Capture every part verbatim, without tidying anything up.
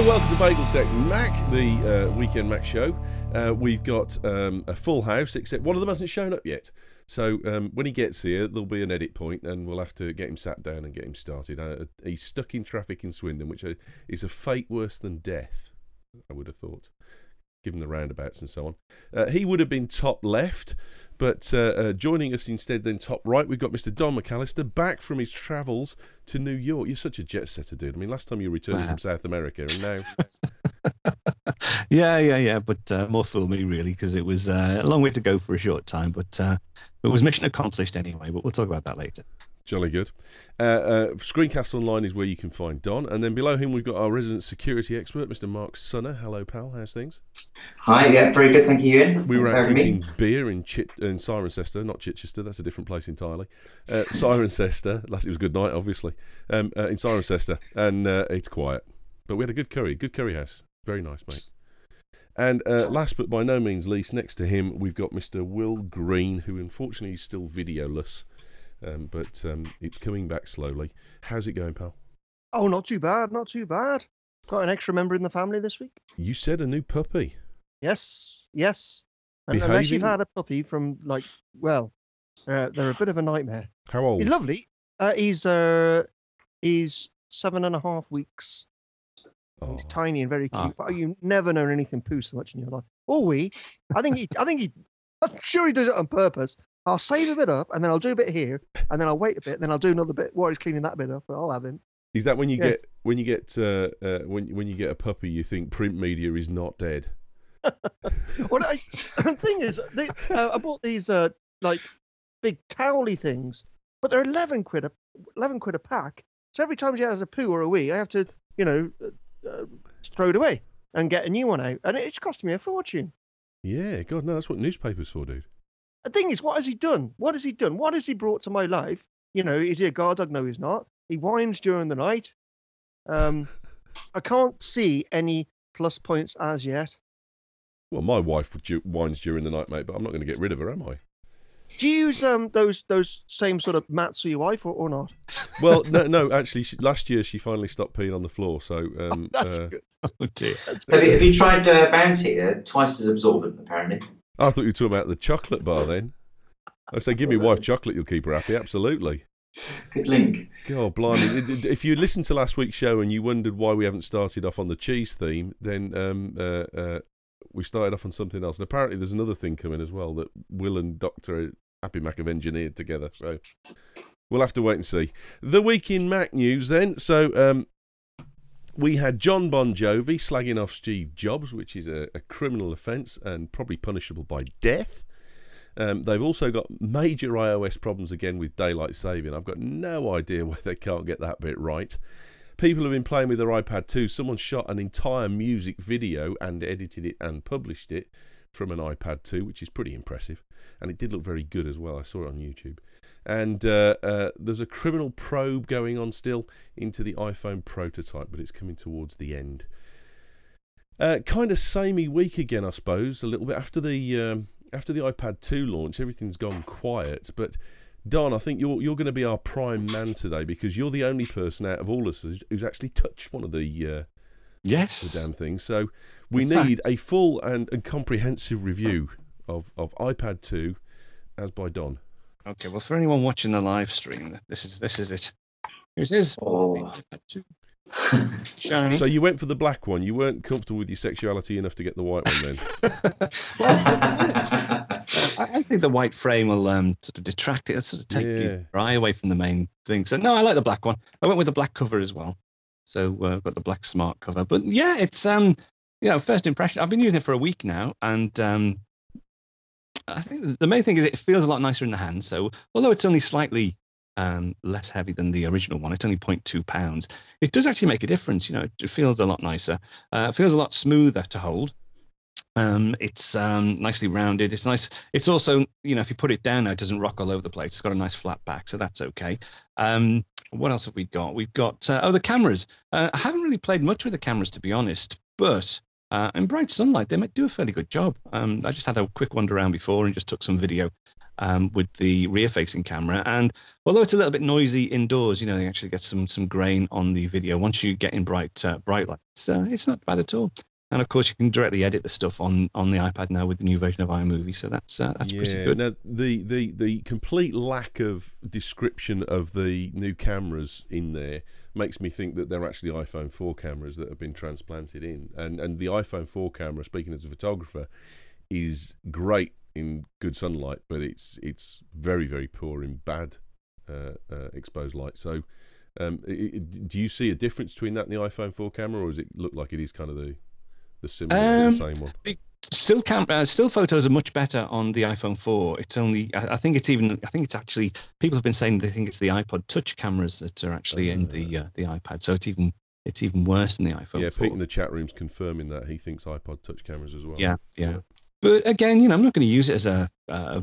welcome to Bagel Tech Mac, the uh, Weekend Mac show. Uh, we've got um, a full house, except one of them hasn't shown up yet. So um, when he gets here, there'll be an edit point, and we'll have to get him sat down and get him started. Uh, he's stuck in traffic in Swindon, which is a fate worse than death, I would have thought, given the roundabouts and so on. Uh, he would have been top left, but uh, uh, joining us instead then top right, we've got Mister Don McAllister, back from his travels to New York. You're such a jet setter, dude. I mean, last time you returned wow. from South America, and now... yeah, yeah, yeah, but uh, more fool me, really, because it was uh, a long way to go for a short time, but uh, it was mission accomplished anyway, but we'll talk about that later. Jolly good. Uh, uh, Screencast Online is where you can find Don, and then below him we've got our resident security expert, Mister Mark Sunner. Hello, pal. How's things? Hi, yeah, very good, thank you, Ian. We Thanks were out drinking me. beer in Chit in Cirencester, not Chichester. That's a different place entirely. Uh, Cirencester. Last it was a good night, obviously. Um, uh, in Cirencester, and uh, it's quiet, but we had a good curry, good curry house. Very nice, mate. And uh, last but by no means least, next to him we've got Mister Will Green, who unfortunately is still videoless. Um, but um, it's coming back slowly. How's it going, pal? Oh, not too bad, not too bad. Got an extra member in the family this week. You said a new puppy. Yes, yes. And Behaving? Unless you've had a puppy from, like, well, uh, they're a bit of a nightmare. How old? He's lovely. Uh, he's uh, he's seven and a half weeks. Oh. He's tiny and very cute. Oh. But you've never known anything poo so much in your life. Oh, we. I think he. I think he. I'm sure he does it on purpose. I'll save a bit up, and then I'll do a bit here, and then I'll wait a bit, and then I'll do another bit while he's cleaning that bit up, and I'll have him. Is that when you yes. get when you get uh, uh, when when you get a puppy, you think print media is not dead? Well, I, the thing is, they, uh, I bought these uh, like big towely things, but they're eleven quid a eleven quid a pack. So every time she has a poo or a wee, I have to, you know, uh, throw it away and get a new one out, and it's costing me a fortune. Yeah, God, no, that's what newspapers for, dude. The thing is, what has he done? What has he done? What has he brought to my life? You know, is he a guard dog? No, he's not. He whines during the night. Um, I can't see any plus points as yet. Well, my wife whines during the night, mate, but I'm not going to get rid of her, am I? Do you use um those those same sort of mats for your wife, or, or not? Well, no, no. Actually, she, last year she finally stopped peeing on the floor. So um, oh, that's uh, good. Oh dear. That's have, you, have you tried uh, Bounty? Uh, twice as absorbent, apparently. I thought you were talking about the chocolate bar then. I say, give me wife chocolate, you'll keep her happy. Absolutely. Good link. God, blimey. If you listened to last week's show and you wondered why we haven't started off on the cheese theme, then um, uh, uh, we started off on something else. And apparently there's another thing coming as well that Will and Doctor Happy Mac have engineered together. So we'll have to wait and see. The week in Mac news then. So um, we had John Bon Jovi slagging off Steve Jobs, which is a, a criminal offence and probably punishable by death. Um, they've also got major iOS problems again with daylight saving. I've got no idea why they can't get that bit right. People have been playing with their iPad too. Someone shot an entire music video and edited it and published it from an iPad two, which is pretty impressive. And it did look very good as well. I saw it on YouTube. And uh, uh, there's a criminal probe going on still into the iPhone prototype, but it's coming towards the end. Uh, kind of samey week again, I suppose, a little bit. After the um, after the iPad two launch, everything's gone quiet. But, Don, I think you're you're going to be our prime man today because you're the only person out of all of us who's, who's actually touched one of the, uh, yes. the damn things. So we In need fact. a full and, and comprehensive review of, of iPad two as by Don. Okay, well, for anyone watching the live stream, this is this is it. Here it is. Oh. Shiny. So you went for the black one. You weren't comfortable with your sexuality enough to get the white one then? Well, to be honest, I I think the white frame will um, sort of detract it, it'll sort of take Yeah. your eye away from the main thing. So no, I like the black one. I went with the black cover as well. So uh, I've got the black smart cover. But yeah, it's um, you know, first impression. I've been using it for a week now, and um, I think the main thing is it feels a lot nicer in the hand. So although it's only slightly um, less heavy than the original one, it's only zero point two pounds. It does actually make a difference. You know, it feels a lot nicer. Uh, it feels a lot smoother to hold. Um, it's um, nicely rounded. It's nice. It's also, you know, if you put it down now, it doesn't rock all over the place. It's got a nice flat back, so that's okay. Um, what else have we got? We've got, uh, oh, the cameras. Uh, I haven't really played much with the cameras, to be honest, but uh, in bright sunlight, they might do a fairly good job. Um, I just had a quick wander around before and just took some video. um, with the rear-facing camera. And although it's a little bit noisy indoors, you know, you actually get some some grain on the video. Once you get in bright uh, bright lights, uh, it's not bad at all. And of course, you can directly edit the stuff on, on the iPad now with the new version of iMovie. So that's uh, that's yeah, pretty good. Now, the, the, the complete lack of description of the new cameras in there makes me think that they're actually iPhone four cameras that have been transplanted in. And and the iPhone four camera, speaking as a photographer, is great in good sunlight, but it's it's very, very poor in bad uh, uh, exposed light. So um, it, it, do you see a difference between that and the iPhone four camera, or does it look like it is kind of the the similar, Um, the same one? It- Still, cam- uh, still photos are much better on the iPhone four. It's only, I, I think it's even, I think it's actually, people have been saying they think it's the iPod Touch cameras that are actually in the uh, the iPad. So it's even, it's even worse than the iPhone Yeah, four. Pete in the chat room's confirming that he thinks iPod Touch cameras as well. Yeah, yeah. But again, you know, I'm not going to use it as a, a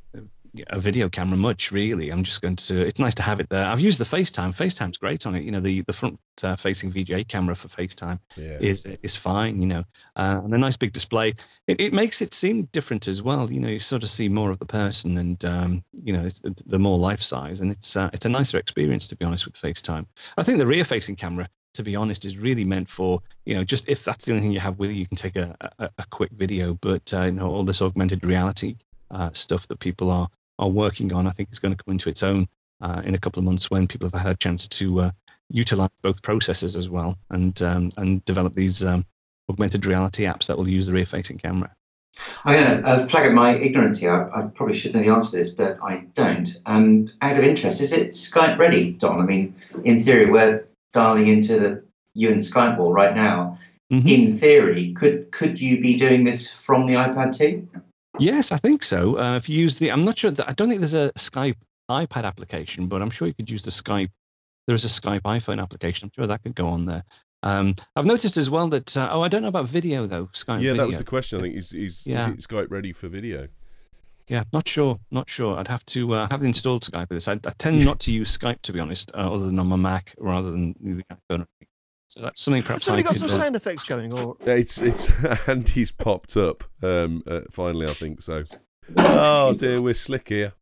a video camera much, really. I'm just going to. It's nice to have it there. I've used the FaceTime. FaceTime's great on it. You know, the the front uh, facing V G A camera for FaceTime Yeah. is is fine. You know, uh, and a nice big display. It, it makes it seem different as well. You know, you sort of see more of the person, and um, you know, it's, the more life size, and it's uh, it's a nicer experience, to be honest, with FaceTime. I think the rear facing camera, to be honest, is really meant for, you know, just if that's the only thing you have with you, you can take a a, a quick video. But uh, you know, all this augmented reality uh, stuff that people are are working on, I think is going to come into its own uh, in a couple of months when people have had a chance to uh, utilize both processors as well, and um, and develop these um, augmented reality apps that will use the rear-facing camera. I'm going to uh, flag up my ignorance here. I, I probably should know the answer to this, but I don't. Um, out of interest, is it Skype ready, Don? I mean, in theory, we're dialing into the you and Skype wall right now. Mm-hmm. In theory, could could you be doing this from the iPad too? Yes, I think so. Uh, if you use the, I'm not sure that, I don't think there's a Skype iPad application, but I'm sure you could use the Skype. There is a Skype iPhone application. I'm sure that could go on there. Um, I've noticed as well that, uh, oh, I don't know about video though. Skype Yeah, video. that was the question. I think is is, yeah. is it Skype ready for video? Yeah, not sure, not sure. I'd have to uh, have installed Skype for this. I, I tend not to use Skype, to be honest, uh, other than on my Mac rather than the iPhone. So that's something perhaps. Has somebody I got could, some uh, sound effects going, or It's it's Andy's popped up. Um, uh, finally, I think so. Oh dear, we're slick here.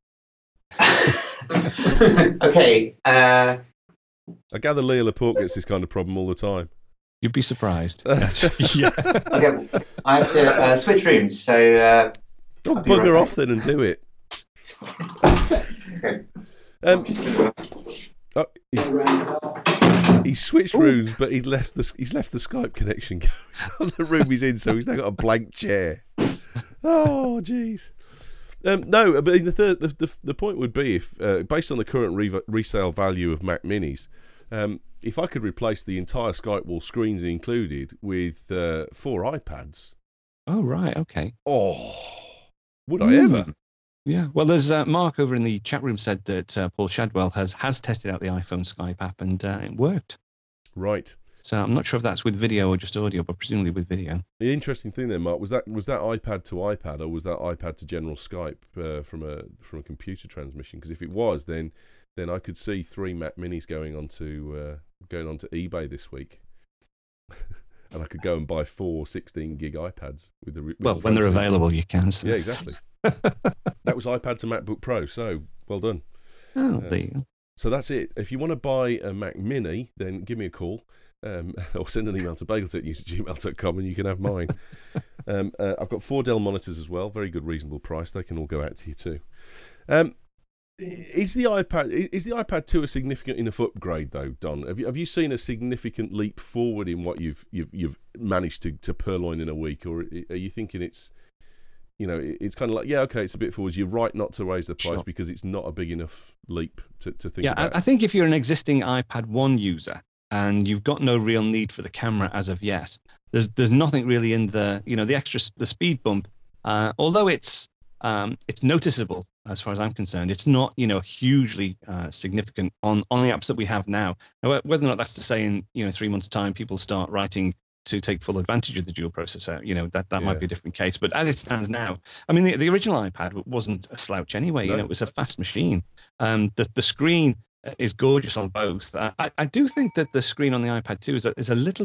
Okay. Uh, I gather Leah Laporte gets this kind of problem all the time. You'd be surprised. yeah. Okay, I have to uh, switch rooms, so. Uh, oh, bugger right off then and do it. Okay. Um, oh, he, he switched rooms, but he left the he's left the Skype connection going on the room he's in, so he's now got a blank chair. Oh, jeez. Um, no, but the, third, the the the point would be if, uh, based on the current re- resale value of Mac Minis, um, if I could replace the entire Skype wall, screens included, with uh, four iPads. Oh right, okay. Oh, would I mm. ever? Yeah. Well, there's uh, Mark over in the chat room said that uh, Paul Shadwell has has tested out the iPhone Skype app and uh, it worked. Right. So I'm not sure if that's with video or just audio, but presumably with video. The interesting thing there, Mark, was that was that iPad to iPad, or was that iPad to general Skype uh, from a from a computer transmission? Because if it was, then then I could see three Mac Minis going onto uh, going onto eBay this week, and I could go and buy four sixteen gig iPads with the with well the when they're system. available, you can. So. Yeah, exactly. That was iPad to MacBook Pro, so well done. Oh, uh, there you go. So that's it. If you want to buy a Mac Mini, then give me a call. Um, or send an email to bagletechnews at gmail dot com and you can have mine. um, uh, I've got four Dell monitors as well, very good, reasonable price. They can all go out to you too. Um, is the iPad is the iPad two a significant enough upgrade though, Don? Have you have you seen a significant leap forward in what you've you've you've managed to, to purloin in a week, or are you thinking it's you know it's kind of like yeah okay it's a bit forward. You're right not to raise the price sure. because it's not a big enough leap to, to think yeah, about. I, I think if you're an existing iPad one user and you've got no real need for the camera as of yet, there's there's nothing really in the you know the extra the speed bump. Uh, although it's um, it's noticeable as far as I'm concerned, it's not you know hugely uh, significant on, on the apps that we have now. Now. Whether or not that's to say in you know three months' time people start writing to take full advantage of the dual processor, you know that that yeah. might be a different case. But as it stands now, I mean the, the original iPad wasn't a slouch anyway. No. You know it was a fast machine. Um, the the screen is gorgeous on both. I, I do think that the screen on the iPad two is a, is a little bit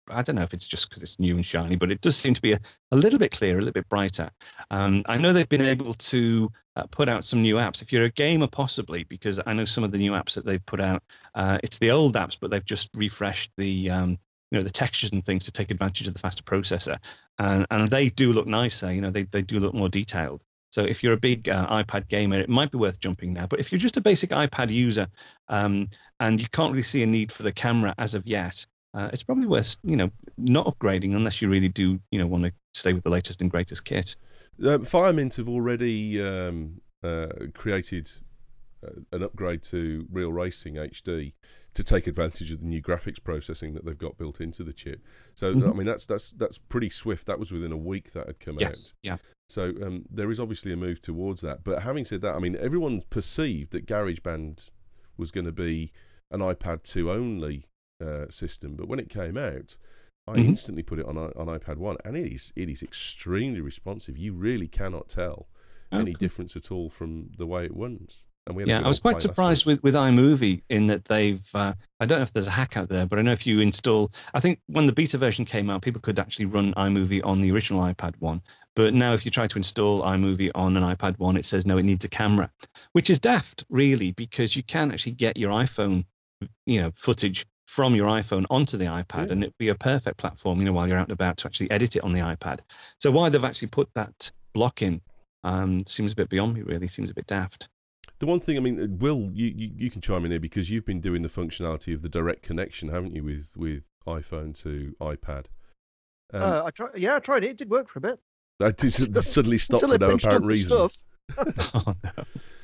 I don't know if it's just because it's new and shiny, but it does seem to be a, a little bit clearer, a little bit brighter. Um, I know they've been able to uh, put out some new apps. If you're a gamer, possibly, because I know some of the new apps that they've put out, uh, it's the old apps, but they've just refreshed the um, you know the textures and things to take advantage of the faster processor, and and they do look nicer. You know, they they do look more detailed. So if you're a big uh, iPad gamer, it might be worth jumping now. But if you're just a basic iPad user um, and you can't really see a need for the camera as of yet, uh, it's probably worth you know not upgrading unless you really do you know want to stay with the latest and greatest kit. Um, Firemint have already um, uh, created uh, an upgrade to Real Racing H D to take advantage of the new graphics processing that they've got built into the chip. So mm-hmm. I mean that's that's that's pretty swift. That was within a week that had come yes. out. Yeah. So um, there is obviously a move towards that. But having said that, I mean, everyone perceived that GarageBand was going to be an iPad two only uh, system. But when it came out, I mm-hmm. instantly put it on on iPad one, and it is it is extremely responsive. You really cannot tell oh, any cool. difference at all from the way it runs. And we yeah, I was quite surprised with, with iMovie in that they've, uh, I don't know if there's a hack out there, but I know if you install, I think when the beta version came out, people could actually run iMovie on the original iPad one. But now if you try to install iMovie on an iPad one, it says, no, it needs a camera, which is daft, really, because you can actually get your iPhone, you know, footage from your iPhone onto the iPad, yeah. and it'd be a perfect platform, you know, while you're out and about to actually edit it on the iPad. So why they've actually put that block in um, seems a bit beyond me, really, seems a bit daft. The one thing, I mean, Will, you, you, you can chime in here because you've been doing the functionality of the direct connection, haven't you, with, with iPhone to iPad? Um, uh, I tried. Yeah, I tried it. It did work for a bit. That suddenly stopped for no apparent reason. oh, no.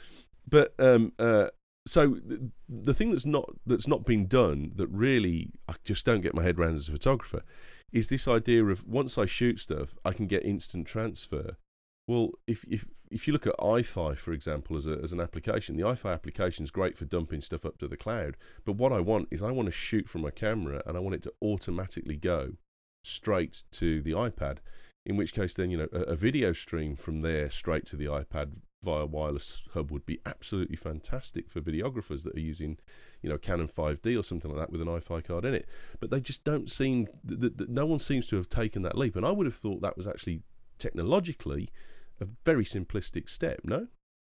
But um, uh, so the, the thing that's not that's not been done that really I just don't get my head around as a photographer is this idea of once I shoot stuff, I can get instant transfer. Well, if if if you look at iFi, for example, as a as an application, the iFi application is great for dumping stuff up to the cloud. But what I want is I want to shoot from my camera and I want it to automatically go straight to the iPad. In which case, then you know a, a video stream from there straight to the iPad via wireless hub would be absolutely fantastic for videographers that are using, you know, Canon five D or something like that with an iFi card in it. But they just don't seem. Th- th- no one seems to have taken that leap, and I would have thought that was actually technologically a very simplistic step, no?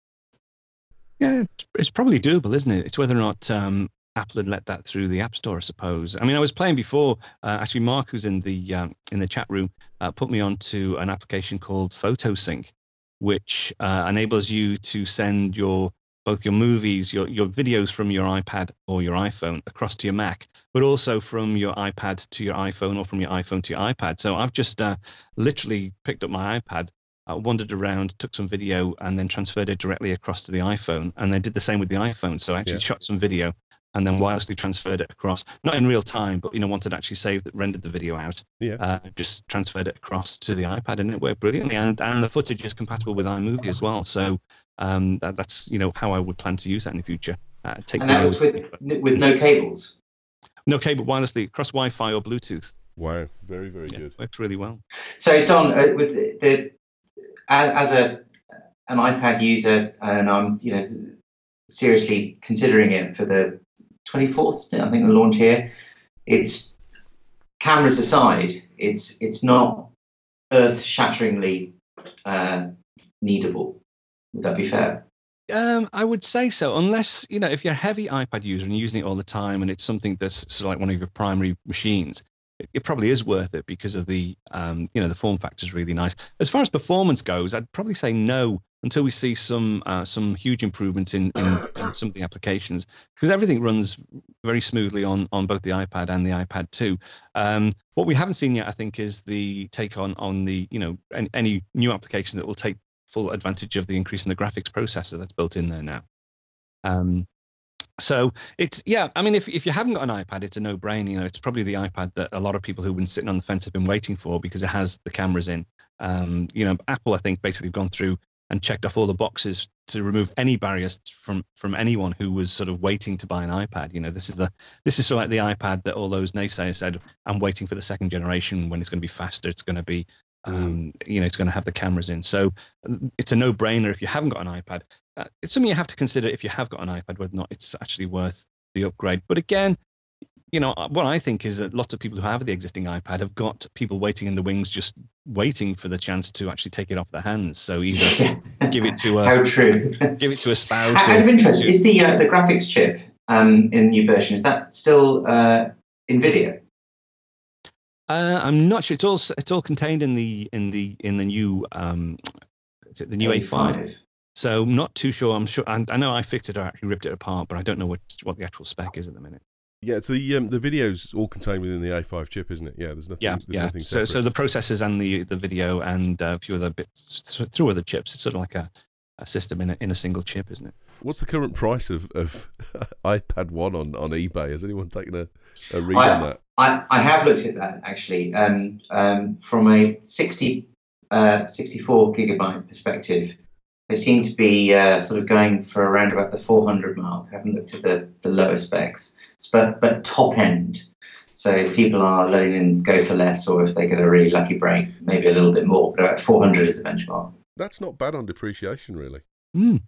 Yeah, it's probably doable, isn't it? It's whether or not um, Apple had let that through the App Store, I suppose. I mean, I was playing before. Uh, actually, Mark, who's in the um, in the chat room, uh, put me onto an application called PhotoSync, which uh, enables you to send your both your movies, your your videos from your iPad or your iPhone across to your Mac, but also from your iPad to your iPhone or from your iPhone to your iPad. So I've just uh, literally picked up my iPad, Uh, wandered around, took some video, and then transferred it directly across to the iPhone. And then did the same with the iPhone. So I actually yeah. shot some video and then wirelessly transferred it across. Not in real time, but you know, once I'd actually saved it, rendered the video out, yeah. uh, just transferred it across to the iPad, and it worked brilliantly. And and the footage is compatible with iMovie as well. So um, that, that's you know how I would plan to use that in the future. Uh, take and that was with with no cables. No cable, wirelessly across Wi-Fi or Bluetooth. Wow, very very yeah, good. Works really well. So Don, uh, with the, the As, as a an iPad user, and I'm you know seriously considering it for the twenty-fourth, I think the launch here. It's cameras aside, it's it's not earth-shatteringly uh, needable. Would that be fair? Um, I would say so, unless you know if you're a heavy iPad user and you're using it all the time, and it's something that's sort of like one of your primary machines. It probably is worth it because of the, um, you know, the form factor is really nice. As far as performance goes, I'd probably say no until we see some uh, some huge improvements in, in, in some of the applications, because everything runs very smoothly on on both the iPad and the iPad two. Um, what we haven't seen yet, I think, is the take on on the, you know, any, any new application that will take full advantage of the increase in the graphics processor that's built in there now. Um, So it's, yeah, I mean, if, if you haven't got an iPad, it's a no-brainer. You know, it's probably the iPad that a lot of people who've been sitting on the fence have been waiting for because it has the cameras in. Um, you know, Apple, I think, basically gone through and checked off all the boxes to remove any barriers from from anyone who was sort of waiting to buy an iPad. You know, this is the this is sort of like the iPad that all those naysayers said, I'm waiting for the second generation when it's going to be faster. It's going to be, um, mm. you know, it's going to have the cameras in. So it's a no-brainer if you haven't got an iPad. Uh, it's something you have to consider if you have got an iPad, whether or not it's actually worth the upgrade. But again, you know, what I think is that lots of people who have the existing iPad have got people waiting in the wings, just waiting for the chance to actually take it off their hands. So either give it to a how true, give it to a spouse. Out of interest, to, is the uh, the graphics chip um, in the new version, is that still uh, NVIDIA? Uh, I'm not sure. It's all it's all contained in the in the in the new um, is it the new A five? So I'm not too sure. I'm sure. I, I know I fixed it or actually ripped it apart, but I don't know what what the actual spec is at the minute. Yeah, so the um, the video's all contained within the A five chip, isn't it? Yeah, there's nothing. Yeah, there's yeah. Nothing so so the processors and the the video and uh, a few other bits through other chips. It's sort of like a, a system in a, in a single chip, isn't it? What's the current price of, of iPad one on, on eBay? Has anyone taken a, a read I, on that? I, I have looked at that actually. Um, um, from a sixty, uh, sixty-four gigabyte perspective, they seem to be uh, sort of going for around about the four hundred mark. I haven't looked at the, the lower specs, but but top end. So if people are letting them go for less, or if they get a really lucky break, maybe a little bit more. But about four hundred is the benchmark. That's not bad on depreciation, really. Mm.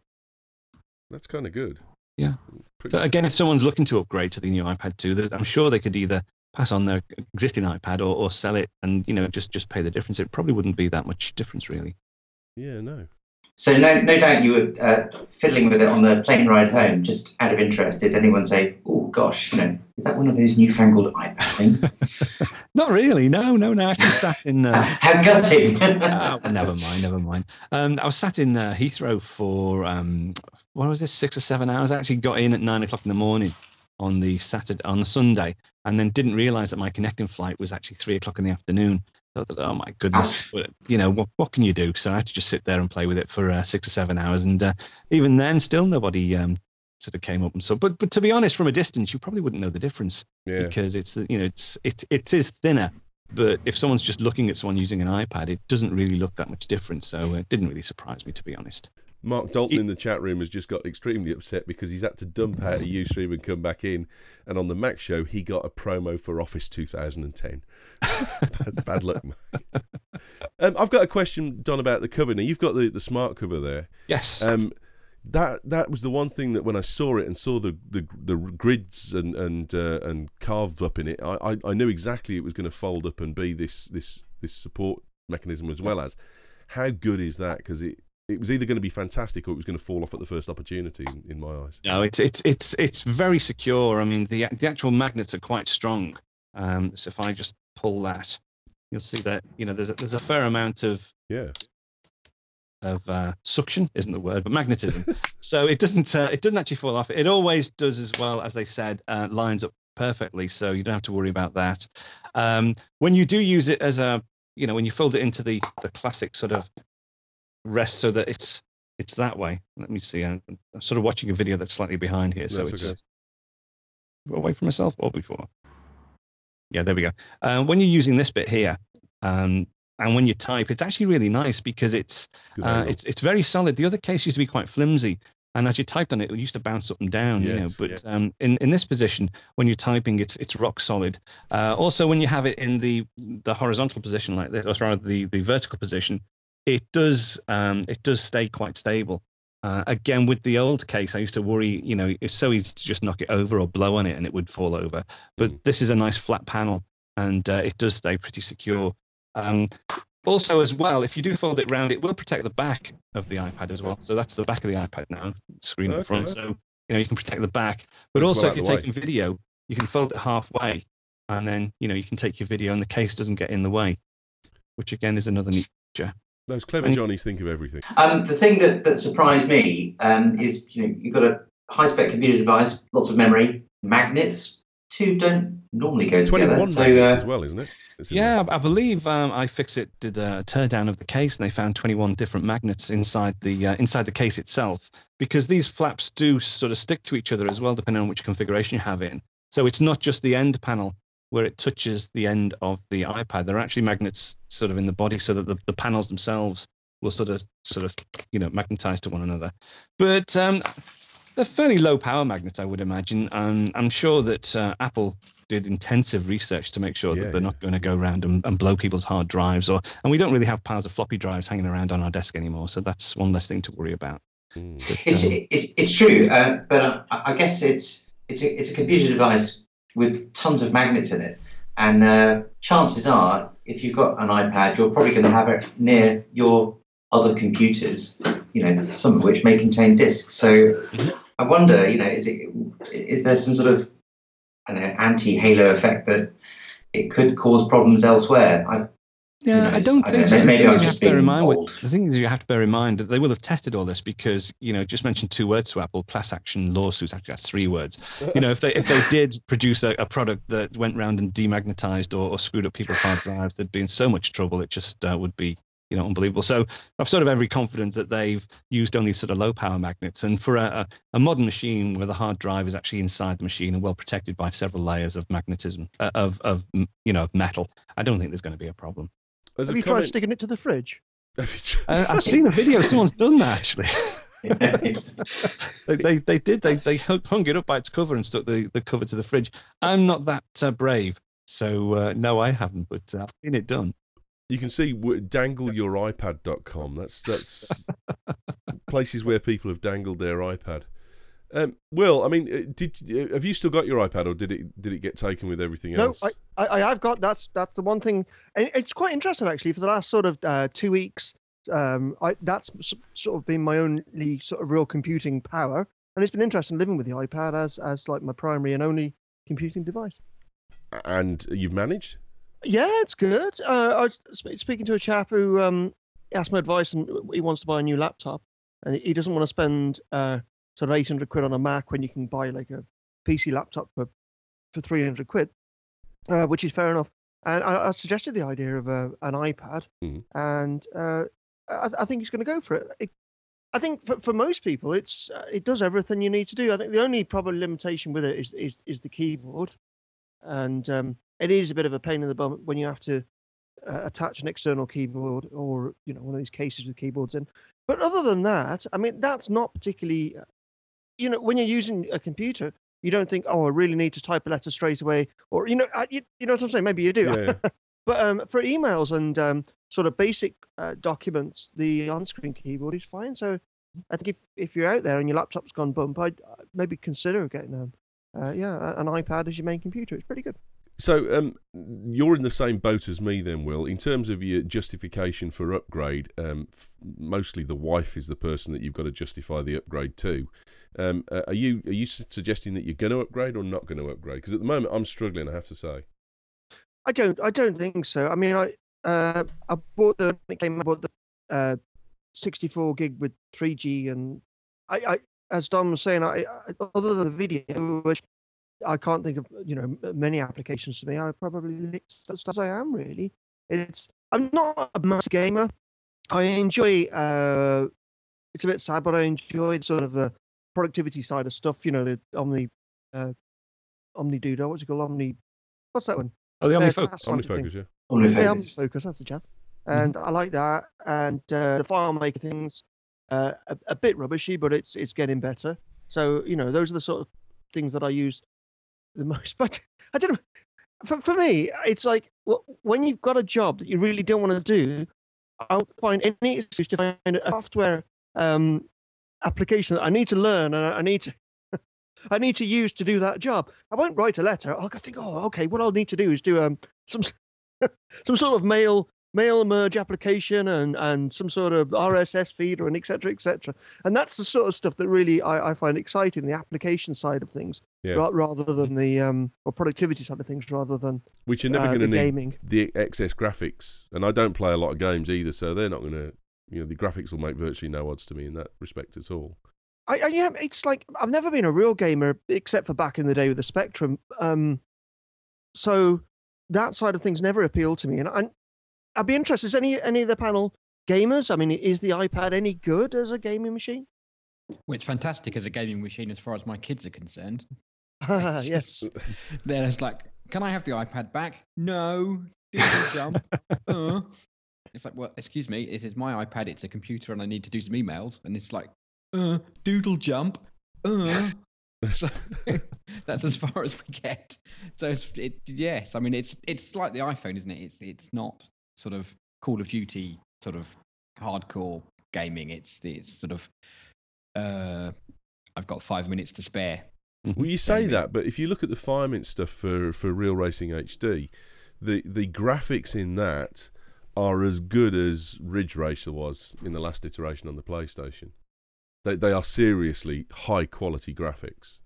That's kind of good. Yeah. Pretty So again, if someone's looking to upgrade to the new iPad two, I'm sure they could either pass on their existing iPad or, or sell it and, you know, just, just pay the difference. It probably wouldn't be that much difference, really. Yeah, no. So no, no doubt you were uh, fiddling with it on the plane ride home. Just out of interest, did anyone say, "Oh gosh, you know, is that one of those newfangled iPad things?" Not really. No, no, no. I actually sat in. Uh, How gutting! uh, never mind, never mind. Um, I was sat in uh, Heathrow for um, what was this, six or seven hours. I actually got in at nine o'clock in the morning on the Saturday, on the Sunday, and then didn't realise that my connecting flight was actually three o'clock in the afternoon. So I thought, oh my goodness, but, you know, what, what can you do? So I had to just sit there and play with it for uh, six or seven hours. And uh, even then, still nobody um, sort of came up and so. But but to be honest, from a distance, you probably wouldn't know the difference Yeah. because it's, you know, it's it it is thinner. But if someone's just looking at someone using an iPad, it doesn't really look that much different. So it didn't really surprise me, to be honest. Mark Dalton in the chat room has just got extremely upset because he's had to dump out a Ustream and come back in. And on the Mac show, he got a promo for Office two thousand ten. bad, bad luck, mate. Um, I've got a question, Don, about the cover. Now, you've got the, the smart cover there. Yes. Um, that that was the one thing that when I saw it and saw the the, the grids and and uh, and carved up in it, I, I, I knew exactly it was going to fold up and be this this this support mechanism as well as. How good is that? Because it. It was either going to be fantastic or it was going to fall off at the first opportunity, in, in my eyes. No, it's it's it's it's very secure. I mean, the the actual magnets are quite strong. Um, so if I just pull that, you'll see that, you know, there's a, there's a fair amount of Yeah. of uh, suction isn't the word, but magnetism. So it doesn't uh, it doesn't actually fall off. It always does as well, as they said, uh, lines up perfectly. So you don't have to worry about that. Um, when you do use it as a, you know, when you fold it into the the classic sort of rest so that it's it's that way. Let me see. I'm, I'm sort of watching a video that's slightly behind here, so That's it's okay. away from myself or before. Yeah, there we go. Uh, when you're using this bit here, um, and when you type, it's actually really nice because it's Good uh, angle. it's it's very solid. The other case used to be quite flimsy, and as you typed on it, it used to bounce up and down. you know, Yes, but yes. um, in in this position, when you're typing, it's it's rock solid. Uh, also, when you have it in the the horizontal position like this, or rather the the vertical position, it does um, it does stay quite stable. Uh, again, with the old case, I used to worry, you know, it's so easy to just knock it over or blow on it and it would fall over. But Mm. this is a nice flat panel and uh, it does stay pretty secure. Um, also, as well, if you do fold it round, it will protect the back of the iPad as well. So that's the back of the iPad now, screen at the front. Okay. So, you know, you can protect the back. But It's also, well if out you're the way. taking video, you can fold it halfway and then, you know, you can take your video and the case doesn't get in the way, which again is another neat feature. Those clever And- Johnnies think of everything. Um, the thing that, that surprised me um, is, you know, you've got a high-spec computer device, lots of memory, magnets. Two don't normally go together. twenty-one So, magnets uh, as well, isn't it? It's in Yeah, I believe um, iFixit did a teardown of the case, and they found twenty-one different magnets inside the uh, inside the case itself. Because these flaps do sort of stick to each other as well, depending on which configuration you have in. So it's not just the end panel where it touches the end of the iPad. There are actually magnets sort of in the body, so that the, the panels themselves will sort of sort of you know magnetize to one another. But um, they're fairly low power magnets, I would imagine. And I'm sure that uh, Apple did intensive research to make sure Yeah, that they're yeah. not going to go around and, and blow people's hard drives. Or and we don't really have piles of floppy drives hanging around on our desk anymore, so that's one less thing to worry about. Mm. But, It's um, it's, it's true, uh, but I, I guess it's it's a it's a computer device with tons of magnets in it. And uh, chances are, if you've got an iPad, you're probably going to have it near your other computers, you know, some of which may contain disks. So I wonder, you know, is it is there some sort of I don't know, anti-halo effect that it could cause problems elsewhere? I, Yeah, you know, I don't I think don't so. know. The Maybe thing I is was you have just to bear in being mind. What, old. the thing is you have to bear in mind that they will have tested all this because you know just mentioned two words to Apple. Class action lawsuits. Actually, that's three words. You know, if they if they did produce a, a product that went round and demagnetized or, or screwed up people's hard drives, they'd be in so much trouble. It just uh, would be you know unbelievable. So I've sort of every confidence that they've used only sort of low power magnets. And for a, a, a modern machine where the hard drive is actually inside the machine and well protected by several layers of magnetism uh, of of you know of metal, I don't think there's going to be a problem. As Have a you tried comment, sticking it to the fridge? Uh, I've seen a video. Someone's done that actually. they, they they did. They they hung hung it up by its cover and stuck the, the cover to the fridge. I'm not that uh, brave, so uh, no, I haven't. But uh, I've seen it done. You can see dangle your iPad dot com. That's that's places where people have dangled their iPad. Um, Will, I mean, did have you still got your iPad, or did it did it get taken with everything No, else? I, I, I have got that's that's the one thing, and it's quite interesting actually. For the last sort of uh, two weeks, um, I that's s- sort of been my only sort of real computing power, and it's been interesting living with the iPad as as like my primary and only computing device. And you've managed? Yeah, it's good. Uh, I was sp- speaking to a chap who um, asked my advice, and he wants to buy a new laptop, and he doesn't want to spend uh, sort of eight hundred quid on a Mac when you can buy like a P C laptop for for three hundred quid, uh, which is fair enough. And I, I suggested the idea of a, an iPad, Mhm. and uh, I, I think he's going to go for it. it. I think for, for most people, it's uh, it does everything you need to do. I think the only probably limitation with it is is, is the keyboard, and um, it is a bit of a pain in the bum when you have to uh, attach an external keyboard or you know one of these cases with keyboards in. But other than that, I mean, that's not particularly, uh, you know, when you're using a computer, you don't think, oh, I really need to type a letter straight away, or you know, I, you, you know what I'm saying? Maybe you do. Yeah, yeah. But um, for emails and um, sort of basic uh, documents, the on-screen keyboard is fine. So I think if, if you're out there and your laptop's gone bump, I'd uh, maybe consider getting um, uh, yeah, a- an iPad as your main computer. It's pretty good. So um, you're in the same boat as me then, Will. In terms of your justification for upgrade, um, f- mostly the wife is the person that you've got to justify the upgrade to. Um, uh, are you are you su- suggesting that you're going to upgrade or not going to upgrade? Because at the moment I'm struggling, I have to say. I don't. I don't think so. I mean, I uh, I bought the when it came. I bought the uh, sixty-four gig with three G, and I, I as Don was saying, I, I other than the video, which I can't think of, you know, m- many applications to me. I probably lick as as I am really. It's I'm not a massive gamer. I enjoy. Uh, it's a bit sad, but I enjoy sort of the productivity side of stuff. You know, the Omni, uh, Omni Doodle. What's it called? Omni. What's that one? Oh, the Uh, OmniFocus. task management thing. OmniFocus, yeah. OmniFocus. Yeah, I'm focused. That's the chap, and I like that. And uh, the file maker things, uh, a, a bit rubbishy, but it's it's getting better. So you know, those are the sort of things that I use the most. But I don't know. For for me, it's like wh- when you've got a job that you really don't want to do, I'll find any excuse to find a software um, application that I need to learn and I, I need to. I need to use to do that job. I won't write a letter. I'll go think, oh, okay. What I'll need to do is do um some some sort of mail mail merge application and and some sort of R S S feed or an et cetera, et cetera. And that's the sort of stuff that really I, I find exciting, the application side of things, Yeah. ra- rather than the um or productivity side of things, rather than Which you're never uh, going to the need gaming. the excess graphics, and I don't play a lot of games either, so they're not going to. You know, the graphics will make virtually no odds to me in that respect at all. I, I yeah, it's like I've never been a real gamer except for back in the day with the Spectrum. Um, so that side of things never appealed to me, and I, I'd be interested. Is any any of the panel gamers? I mean, is the iPad any good as a gaming machine? Well, it's fantastic as a gaming machine as far as my kids are concerned. Ah, It's yes. just- They're just like, can I have the iPad back? No. Doodle jump. Uh. It's like, well, excuse me, it is my iPad, it's a computer, and I need to do some emails. And it's like, uh, doodle jump. Uh. So that's as far as we get. So it's, it, yes, I mean, it's it's like the iPhone, isn't it? It's it's not sort of Call of Duty sort of hardcore gaming. It's it's sort of uh, I've got five minutes to spare Mm-hmm. Well, you say Gaming. that, but if you look at the Firemint stuff for, for Real Racing H D, the, the graphics in that are as good as Ridge Racer was in the last iteration on the PlayStation. They they are seriously high quality graphics.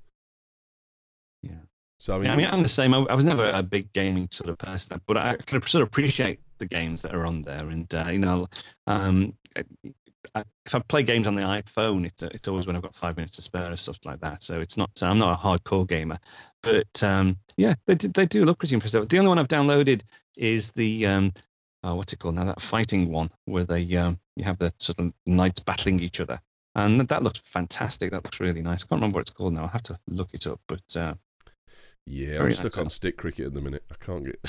Yeah. So I mean, Yeah, I mean, I'm the same. I, I was never a big gaming sort of person, but I kind of sort of appreciate the games that are on there. And uh, you know, um, I, I, if I play games on the iPhone, it's it's always when I've got five minutes to spare or stuff like that. So it's not. I'm not a hardcore gamer, but um, yeah, they do, they do look pretty impressive. The only one I've downloaded is the um, oh, what's it called now? That fighting one where they um, you have the sort of knights battling each other, and that looks fantastic. That looks really nice. I can't remember what it's called now. I will have to look it up, but. Uh, yeah, Very I'm stuck nice. on stick cricket at the minute. I can't get.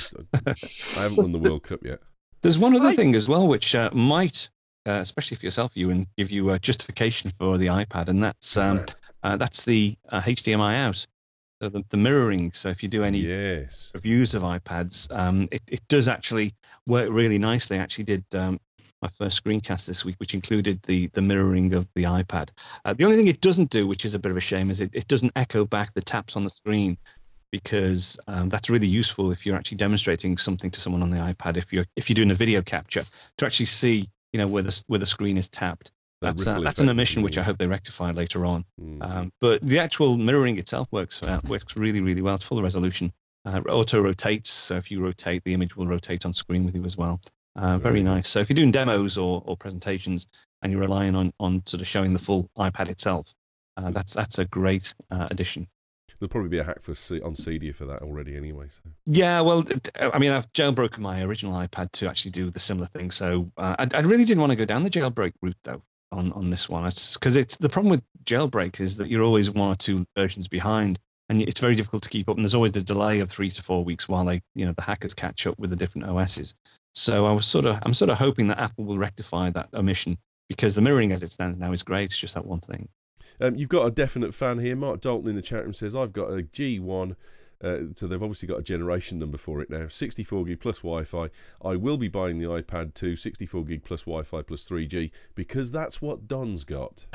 I haven't won the World Cup yet. There's one other I- thing as well, which uh, might, uh, especially for yourself, you and give you a justification for the iPad, and that's um, uh, that's the uh, H D M I out, so the, the mirroring. So if you do any Yes. reviews of iPads, um, it, it does actually work really nicely. I actually did um, my first screencast this week, which included the the mirroring of the iPad. Uh, the only thing it doesn't do, which is a bit of a shame, is it, it doesn't echo back the taps on the screen, because um, that's really useful if you're actually demonstrating something to someone on the iPad. If you're if you're doing a video capture, to actually see, you know, where the where the screen is tapped. The That's uh, ripple that's an effect, omission isn't it? which I hope they rectify later on. Mm. Um, but the actual mirroring itself works uh, works really really well. It's full resolution. Uh, auto rotates, so if you rotate, the image will rotate on screen with you as well. Uh, very Very good. nice. So if you're doing demos or, or presentations and you're relying on on sort of showing the full iPad itself, uh, that's that's a great uh, addition. There'll probably be a hack for C- on Cydia for that already anyway. So. Yeah, well, t- I mean, I've jailbroken my original iPad to actually do the similar thing. So uh, I, I really didn't want to go down the jailbreak route though on, on this one. It's because it's the problem with jailbreak is that you're always one or two versions behind, and it's very difficult to keep up. And there's always the delay of three to four weeks while they, you know, the hackers catch up with the different O Ss. So I was sort of, I'm sort of hoping that Apple will rectify that omission, because the mirroring as it stands now is great. It's just that one thing. Um, you've got a definite fan here. Mark Dalton in the chat room says, I've got a G one, uh, so they've obviously got a generation number for it now, sixty-four gig plus Wi-Fi. I will be buying the iPad two, sixty-four gig plus Wi-Fi plus three G, because that's what Don's got.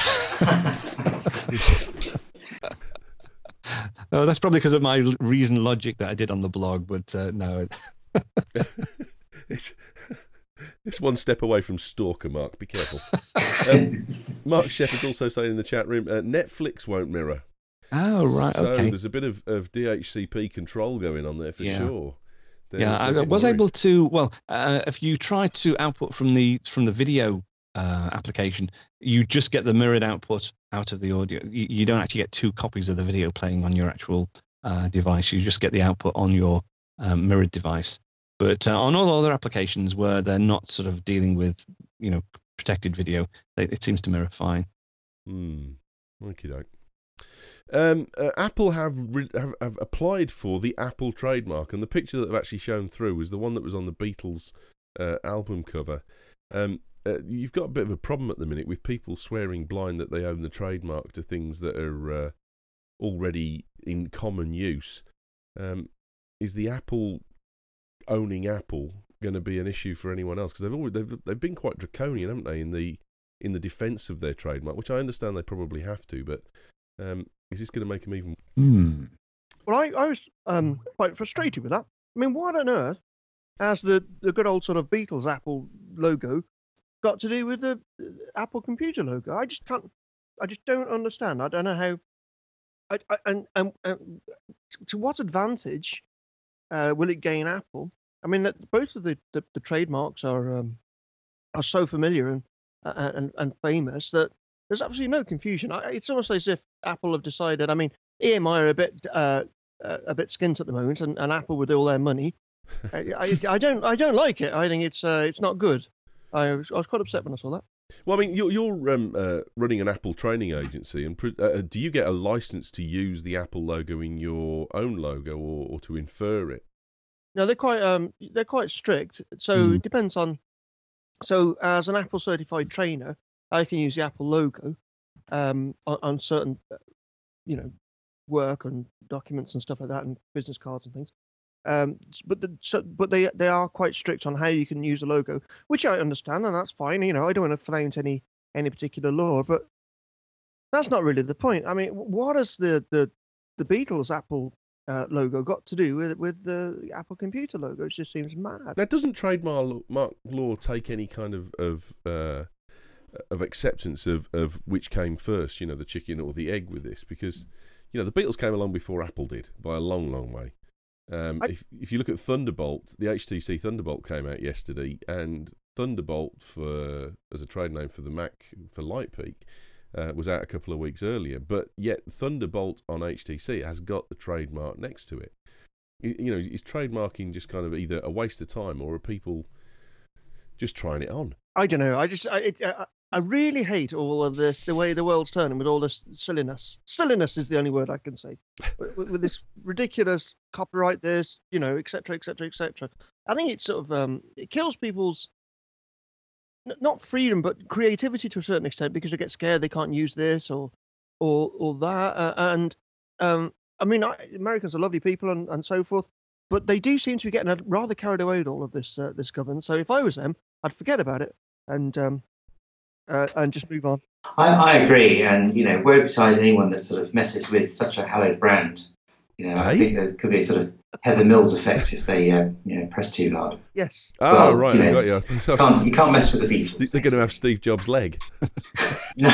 Oh, that's probably because of my l- reason logic that I did on the blog, but uh, no. it's, it's one step away from stalker, Mark. Be careful. Um, Mark Shepherd's also saying in the chat room, uh, Netflix won't mirror. Oh, right, So okay. there's a bit of, of D H C P control going on there for Yeah. sure. They're- Yeah, they're I getting was worried. able to. Well, uh, if you try to output from the from the video uh, application, you just get the mirrored output out of the audio. You, you don't actually get two copies of the video playing on your actual uh, device. You just get the output on your um, mirrored device. But uh, on all other applications where they're not sort of dealing with, you know, protected video, they, it seems to mirror fine. Hmm. Okie doke. Um, uh, Apple have, re- have have applied for the Apple trademark, and the picture that they've actually shown through was the one that was on the Beatles uh, album cover. Um, uh, you've got a bit of a problem at the minute with people swearing blind that they own the trademark to things that are uh, already in common use. Um, is the Apple owning Apple going to be an issue for anyone else? Because they've always, they've they've been quite draconian, haven't they, in the in the defence of their trademark, which I understand they probably have to, but um, is this going to make them even? Hmm. Well, I, I was um, quite frustrated with that. I mean, what on earth has the, the good old sort of Beatles Apple logo got to do with the uh, Apple computer logo? I just can't, I just don't understand. I don't know how, I, I, and, and, and to what advantage uh, will it gain Apple? I mean, that both of the, the, the trademarks are um, are so familiar and, uh, and and famous that there's absolutely no confusion. I, it's almost as if Apple have decided. I mean, E M I are a bit uh, uh, a bit skint at the moment, and, and Apple with all their money. I, I, I don't I don't like it. I think it's uh, it's not good. I was, I was quite upset when I saw that. Well, I mean, you're you're um, uh, running an Apple training agency, and pre- uh, do you get a license to use the Apple logo in your own logo, or, or to infer it? No, they're quite um they're quite strict. So Mm. it depends on. So as an Apple certified trainer, I can use the Apple logo um on, on certain uh, you know work and documents and stuff like that, and business cards and things. Um, s- but the, so, but they they are quite strict on how you can use a logo, which I understand, and that's fine. You know, I don't want to flout any any particular law, but that's not really the point. I mean, wh- what is the the the Beatles Apple uh, logo got to do with with the Apple computer logo? It just seems mad. That doesn't trademark mark law take any kind of of uh, of acceptance of, of which came first, you know, the chicken or the egg with this, because you know the Beatles came along before Apple did by a long, long way. Um, I- if if you look at Thunderbolt, the H T C Thunderbolt came out yesterday, and Thunderbolt for as a trade name for the Mac for Lightpeak uh, was out a couple of weeks earlier. But yet Thunderbolt on H T C has got the trademark next to it. You, you know, is trademarking just kind of either a waste of time or are people just trying it on? I don't know. I just I it, I, I really hate all of the the way the world's turning with all this silliness. Silliness is the only word I can say. with, with this ridiculous copyright, this, you know, et cetera, et cetera, et cetera. I think it sort of um it kills people's n- not freedom but creativity to a certain extent, because they get scared they can't use this or or or that. Uh, and um I mean, I, Americans are lovely people and, and so forth, but they do seem to be getting a, rather carried away with all of this uh, this government. So if I was them, I'd forget about it and um uh, and just move on. I, I agree, and you know, woe betide anyone that sort of messes with such a hallowed brand. You know, I Aye. think there could be a sort of Heather Mills effect if they, uh, you know, press too hard. Yes. Oh, Well, right, you I know, got you. I thought- Can't, you can't mess with the Beatles. They're going to have Steve Jobs' leg. No.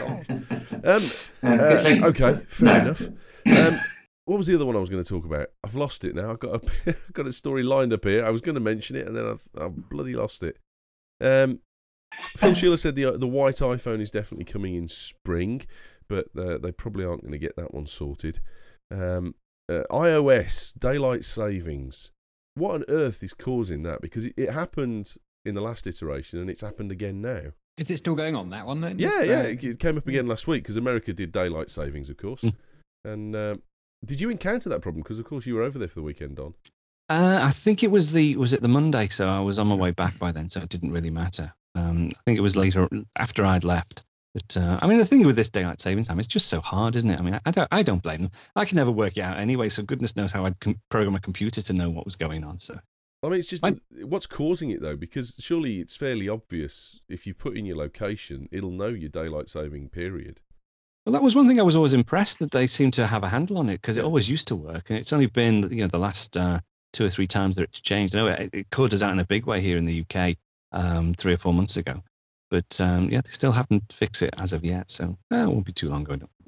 Um, Uh, good uh, thing. okay, fair No. enough. Um, what was the other one I was going to talk about? I've lost it now. I've got a, I've got a story lined up here. I was going to mention it, and then I've, I've bloody lost it. Um, Phil Schiller said the the white iPhone is definitely coming in spring, but uh, they probably aren't going to get that one sorted. Um, uh, iOS daylight savings. What on earth is causing that? Because it, it happened in the last iteration, and it's happened again now. Is it still going on, that one then? Yeah, Uh, yeah, it it came up again last week because America did daylight savings, of course. Mm. And um, did you encounter that problem? Because of course you were over there for the weekend, Don. Uh, I think it was the was it the Monday, so I was on my way back by then, so it didn't really matter. Um, I think it was later after I'd left. But uh, I mean, the thing with this daylight savings time, it's just so hard, isn't it? I mean, I, I don't I don't blame them. I can never work it out anyway, so goodness knows how I'd com- program a computer to know what was going on. So I mean, it's just I- what's causing it though, because surely it's fairly obvious. If you put in your location, it'll know your daylight saving period. well, that was one thing I was always impressed that they seem to have a handle on it because it Yeah. always used to work, and it's only been you know the last uh, two or three times that it's changed. I know it, it caught us out in a big way here in the U K um, three or four months ago, but um, yeah, they still haven't fixed it as of yet. So uh, it won't be too long going on.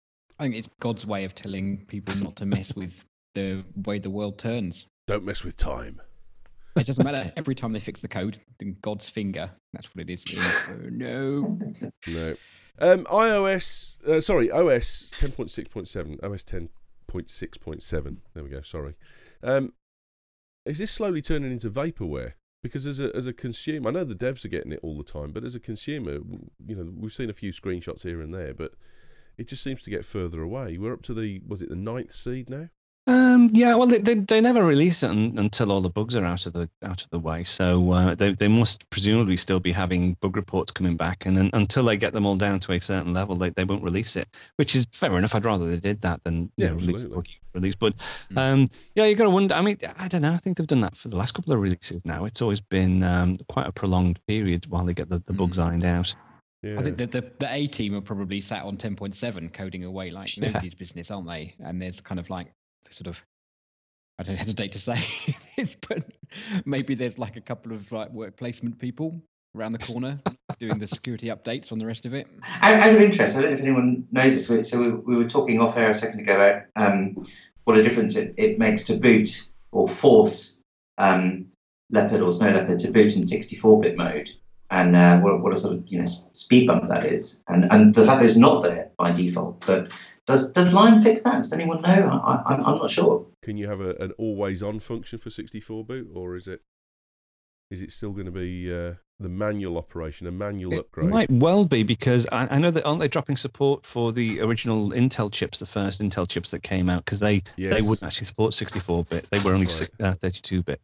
I think it's God's way of telling people not to mess with the way the world turns. Don't mess with time. It doesn't matter. Every time they fix the code, then God's finger. That's what it is. Oh, no. No. Um, iOS, uh, sorry, O S ten point six point seven, O S ten point six point seven. There we go. Sorry. Um, is this slowly turning into vaporware? Because as a as a consumer, I know the devs are getting it all the time, but as a consumer, w- you know, we've seen a few screenshots here and there, but it just seems to get further away. We're up to the was it the ninth seed now? Um, yeah, well, they, they they never release it un, until all the bugs are out of the out of the way. So uh, they they must presumably still be having bug reports coming back, and un, until they get them all down to a certain level, they, they won't release it. Which is fair enough. I'd rather they did that than you Yeah, know, release absolutely. buggy release. But Mm. um, yeah, you got to wonder. I mean, I don't know. I think they've done that for the last couple of releases now. It's always been um, quite a prolonged period while they get the, the bugs Mm. ironed out. Yeah. I think that the, the A team are probably sat on ten point seven coding away like Yeah. nobody's business, aren't they? And there's kind of like sort of, I don't hesitate to say this, but maybe there's like a couple of like work placement people around the corner doing the security updates on the rest of it. Out, out of interest, I don't know if anyone knows this. we- So we, we were talking off air a second ago about um, what a difference it, it makes to boot or force um, Leopard or Snow Leopard to boot in sixty-four bit mode, and uh, what, what a sort of you know s- speed bump that is, and and the fact that it's not there by default. But does does Lion fix that? Does anyone know? I, I, I'm I'm not sure. Can you have a, an always on function for sixty-four boot, or is it is it still going to be uh, the manual operation, a manual It upgrade? might well be because I, I know that aren't they dropping support for the original Intel chips, the first Intel chips that came out, because they, Yes. they wouldn't actually support sixty-four bit. They were only That's six- uh, thirty-two bit.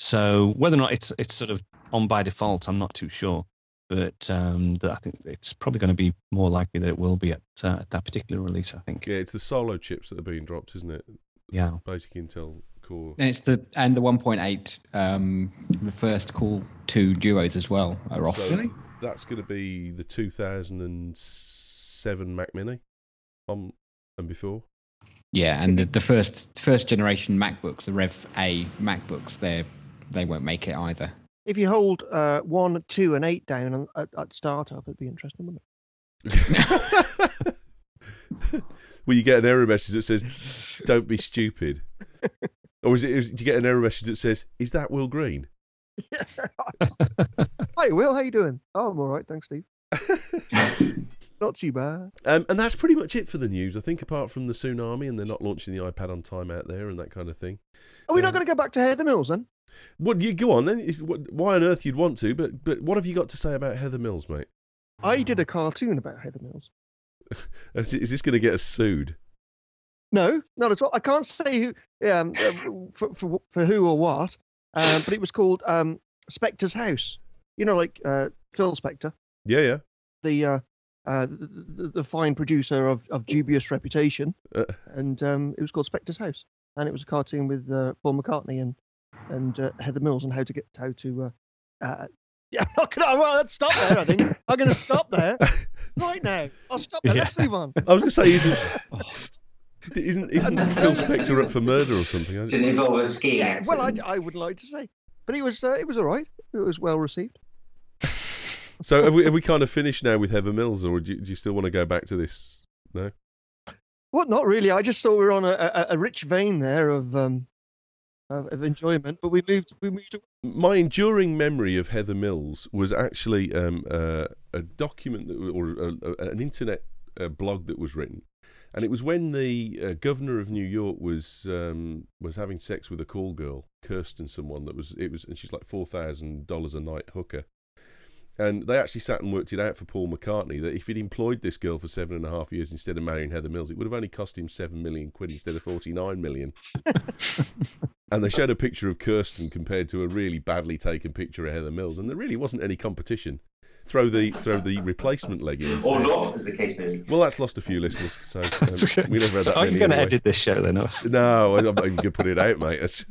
So whether or not it's it's sort of on by default, I'm not too sure. But um, that I think it's probably going to be more likely that it will be at, uh, at that particular release. I think. Yeah, it's the solo chips that are being dropped, isn't it? Yeah. Basic Intel Core. And it's the and the one point eight, um, the first Core two duos as well are off. So that's going to be the two thousand seven Mac Mini, um, and before. Yeah, and the, the first first generation MacBooks, the Rev A MacBooks, they they won't make it either. If you hold uh, one, two, and eight down on, at, at startup, it'd be interesting, wouldn't it? Well, you get an error message that says, "Don't be stupid," or is it? Is, do you get an error message that says, "Is that Will Green?" Hi, Will. How you doing? Oh, I'm all right, thanks, Steve. Not too bad. Um, and that's pretty much it for the news. I think, apart from the tsunami and they're not launching the iPad on time out there and that kind of thing. Are we um, not going to go back to Heather Mills then? What you go on then? Is- what- Why on earth you'd want to? But but what have you got to say about Heather Mills, mate? I did a cartoon about Heather Mills. Is, is this going to get us sued? No, not at all. I can't say who, um, uh, for, for for who or what, um, but it was called um, Spectre's House. You know, like uh, Phil Spector, Yeah, yeah. the, uh, uh, the, the the fine producer of, of dubious reputation, Uh, and um, it was called Spectre's House, and it was a cartoon with uh, Paul McCartney and and uh, Heather Mills and how to get how to. Uh, uh, yeah, I'm not gonna. Well, let's stop there. I think I'm going to stop there right now. I'll stop there. Yeah. Let's move on. I was going to say, isn't isn't, isn't Phil Spector up for murder or something? I- Didn't involve a skiing Yeah, accident. well, I, I would like to say, but it was uh, it was all right. It was well received. So have we have we kind of finished now with Heather Mills, or do you, do you still want to go back to this? No. Well, not really. I just thought we were on a, a, a rich vein there of um of, of enjoyment, but we moved we moved. My enduring memory of Heather Mills was actually um, uh, a document that, or a, a, an internet uh, blog that was written, and it was when the uh, governor of New York was um, was having sex with a call girl, Kirsten, someone that was it was, and she's like four thousand dollars a night hooker. And they actually sat and worked it out for Paul McCartney that if he'd employed this girl for seven and a half years instead of marrying Heather Mills, it would have only cost him seven million quid instead of forty-nine million. And they showed a picture of Kirsten compared to a really badly taken picture of Heather Mills, and there really wasn't any competition. Throw the throw the replacement leg in. Or instead. not, as the case may be. Well, that's lost a few listeners, so um, we never had So that are you many going to anyway. edit this show then? or- No, I'm not even going to put it out, mate. It's,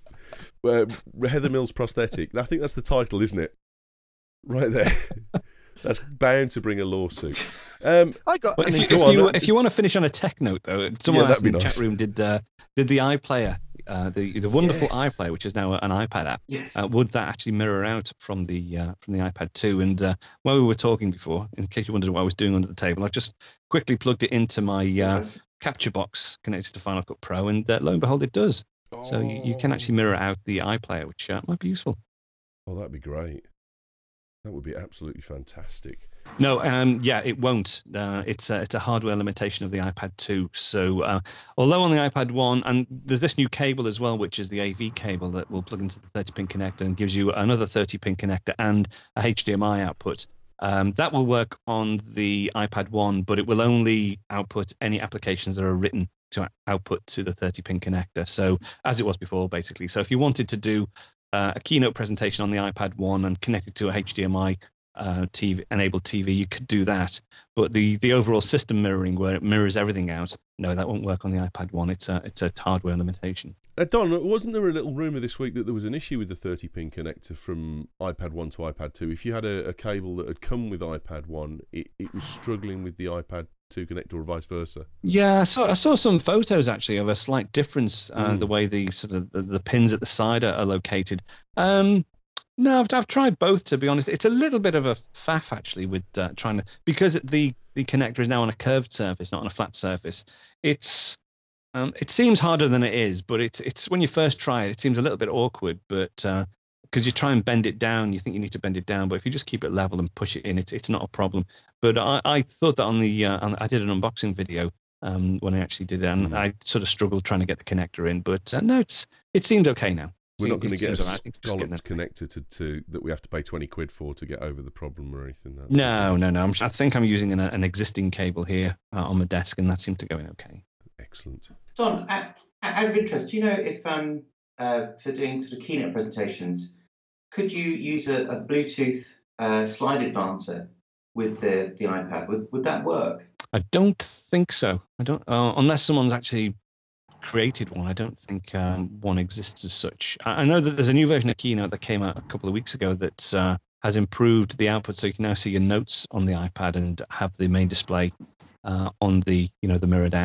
uh, Heather Mills prosthetic. I think that's the title, isn't it? Right there. That's bound to bring a lawsuit. Um, I got. But an if you, go if on, you, then. if you want to finish on a tech note, though, someone Yeah, else that'd in be the nice. chat room did uh, did the iPlayer, uh, the the wonderful Yes. iPlayer, which is now an iPad app. Yes. Uh, would that actually mirror out from the uh, from the iPad two? And uh, while we were talking before, in case you wondered what I was doing under the table, I just quickly plugged it into my uh, Nice. capture box connected to Final Cut Pro, and uh, lo and behold, it does. So you, you can actually mirror out the iPlayer, which uh, might be useful. Oh, that'd be great. That would be absolutely fantastic. No, um, yeah, it won't. Uh, it's a, it's a hardware limitation of the iPad two. So, uh, although on the iPad one, and there's this new cable as well, which is the A V cable that will plug into the thirty pin connector and gives you another thirty pin connector and a H D M I output. Um, that will work on the iPad one, but it will only output any applications that are written to output to the thirty pin connector. So, as it was before, basically. So, if you wanted to do uh, a keynote presentation on the iPad one and connect it to a H D M I uh, T V enabled T V, you could do that. But the the overall system mirroring, where it mirrors everything out, no, that won't work on the iPad one. It's a it's a hardware limitation. Uh, Don, wasn't there a little rumour this week that there was an issue with the thirty pin connector from iPad one to iPad two? If you had a, a cable that had come with iPad one, it, it was struggling with the iPad two connector, or vice versa. Yeah, I saw I saw some photos actually of a slight difference, uh, Mm. the way the sort of the, the pins at the side are, are located. Um, no, I've, I've tried both, to be honest. It's a little bit of a faff actually with uh, trying to, because the the connector is now on a curved surface, not on a flat surface. It's um, it seems harder than it is, but it's it's when you first try it, it seems a little bit awkward. But because you try and bend it down, you think you need to bend it down, but if you just keep it level and push it in, it's it's not a problem. But I, I thought that on the uh, on, I did an unboxing video um, when I actually did it, and Mhm. I sort of struggled trying to get the connector in. But uh, no, it's it seems okay now. We're It- not going it to get a seems all right. I think just getting scalloped connector to, to that we have to pay twenty quid for to get over the problem or anything. That's No, no, no. I'm, I think I'm using an, an existing cable here uh, on the desk, and that seemed to go in okay. Excellent. Don, out, out of interest, do you know if um, uh, for doing sort of keynote presentations, could you use a, a Bluetooth uh, slide advancer with the, the iPad? Would would that work? I don't think so. I don't, uh, unless someone's actually created one. I don't think um, one exists as such. I, I know that there's a new version of Keynote that came out a couple of weeks ago that uh, has improved the output, so you can now see your notes on the iPad and have the main display uh, on the you know the mirrored out.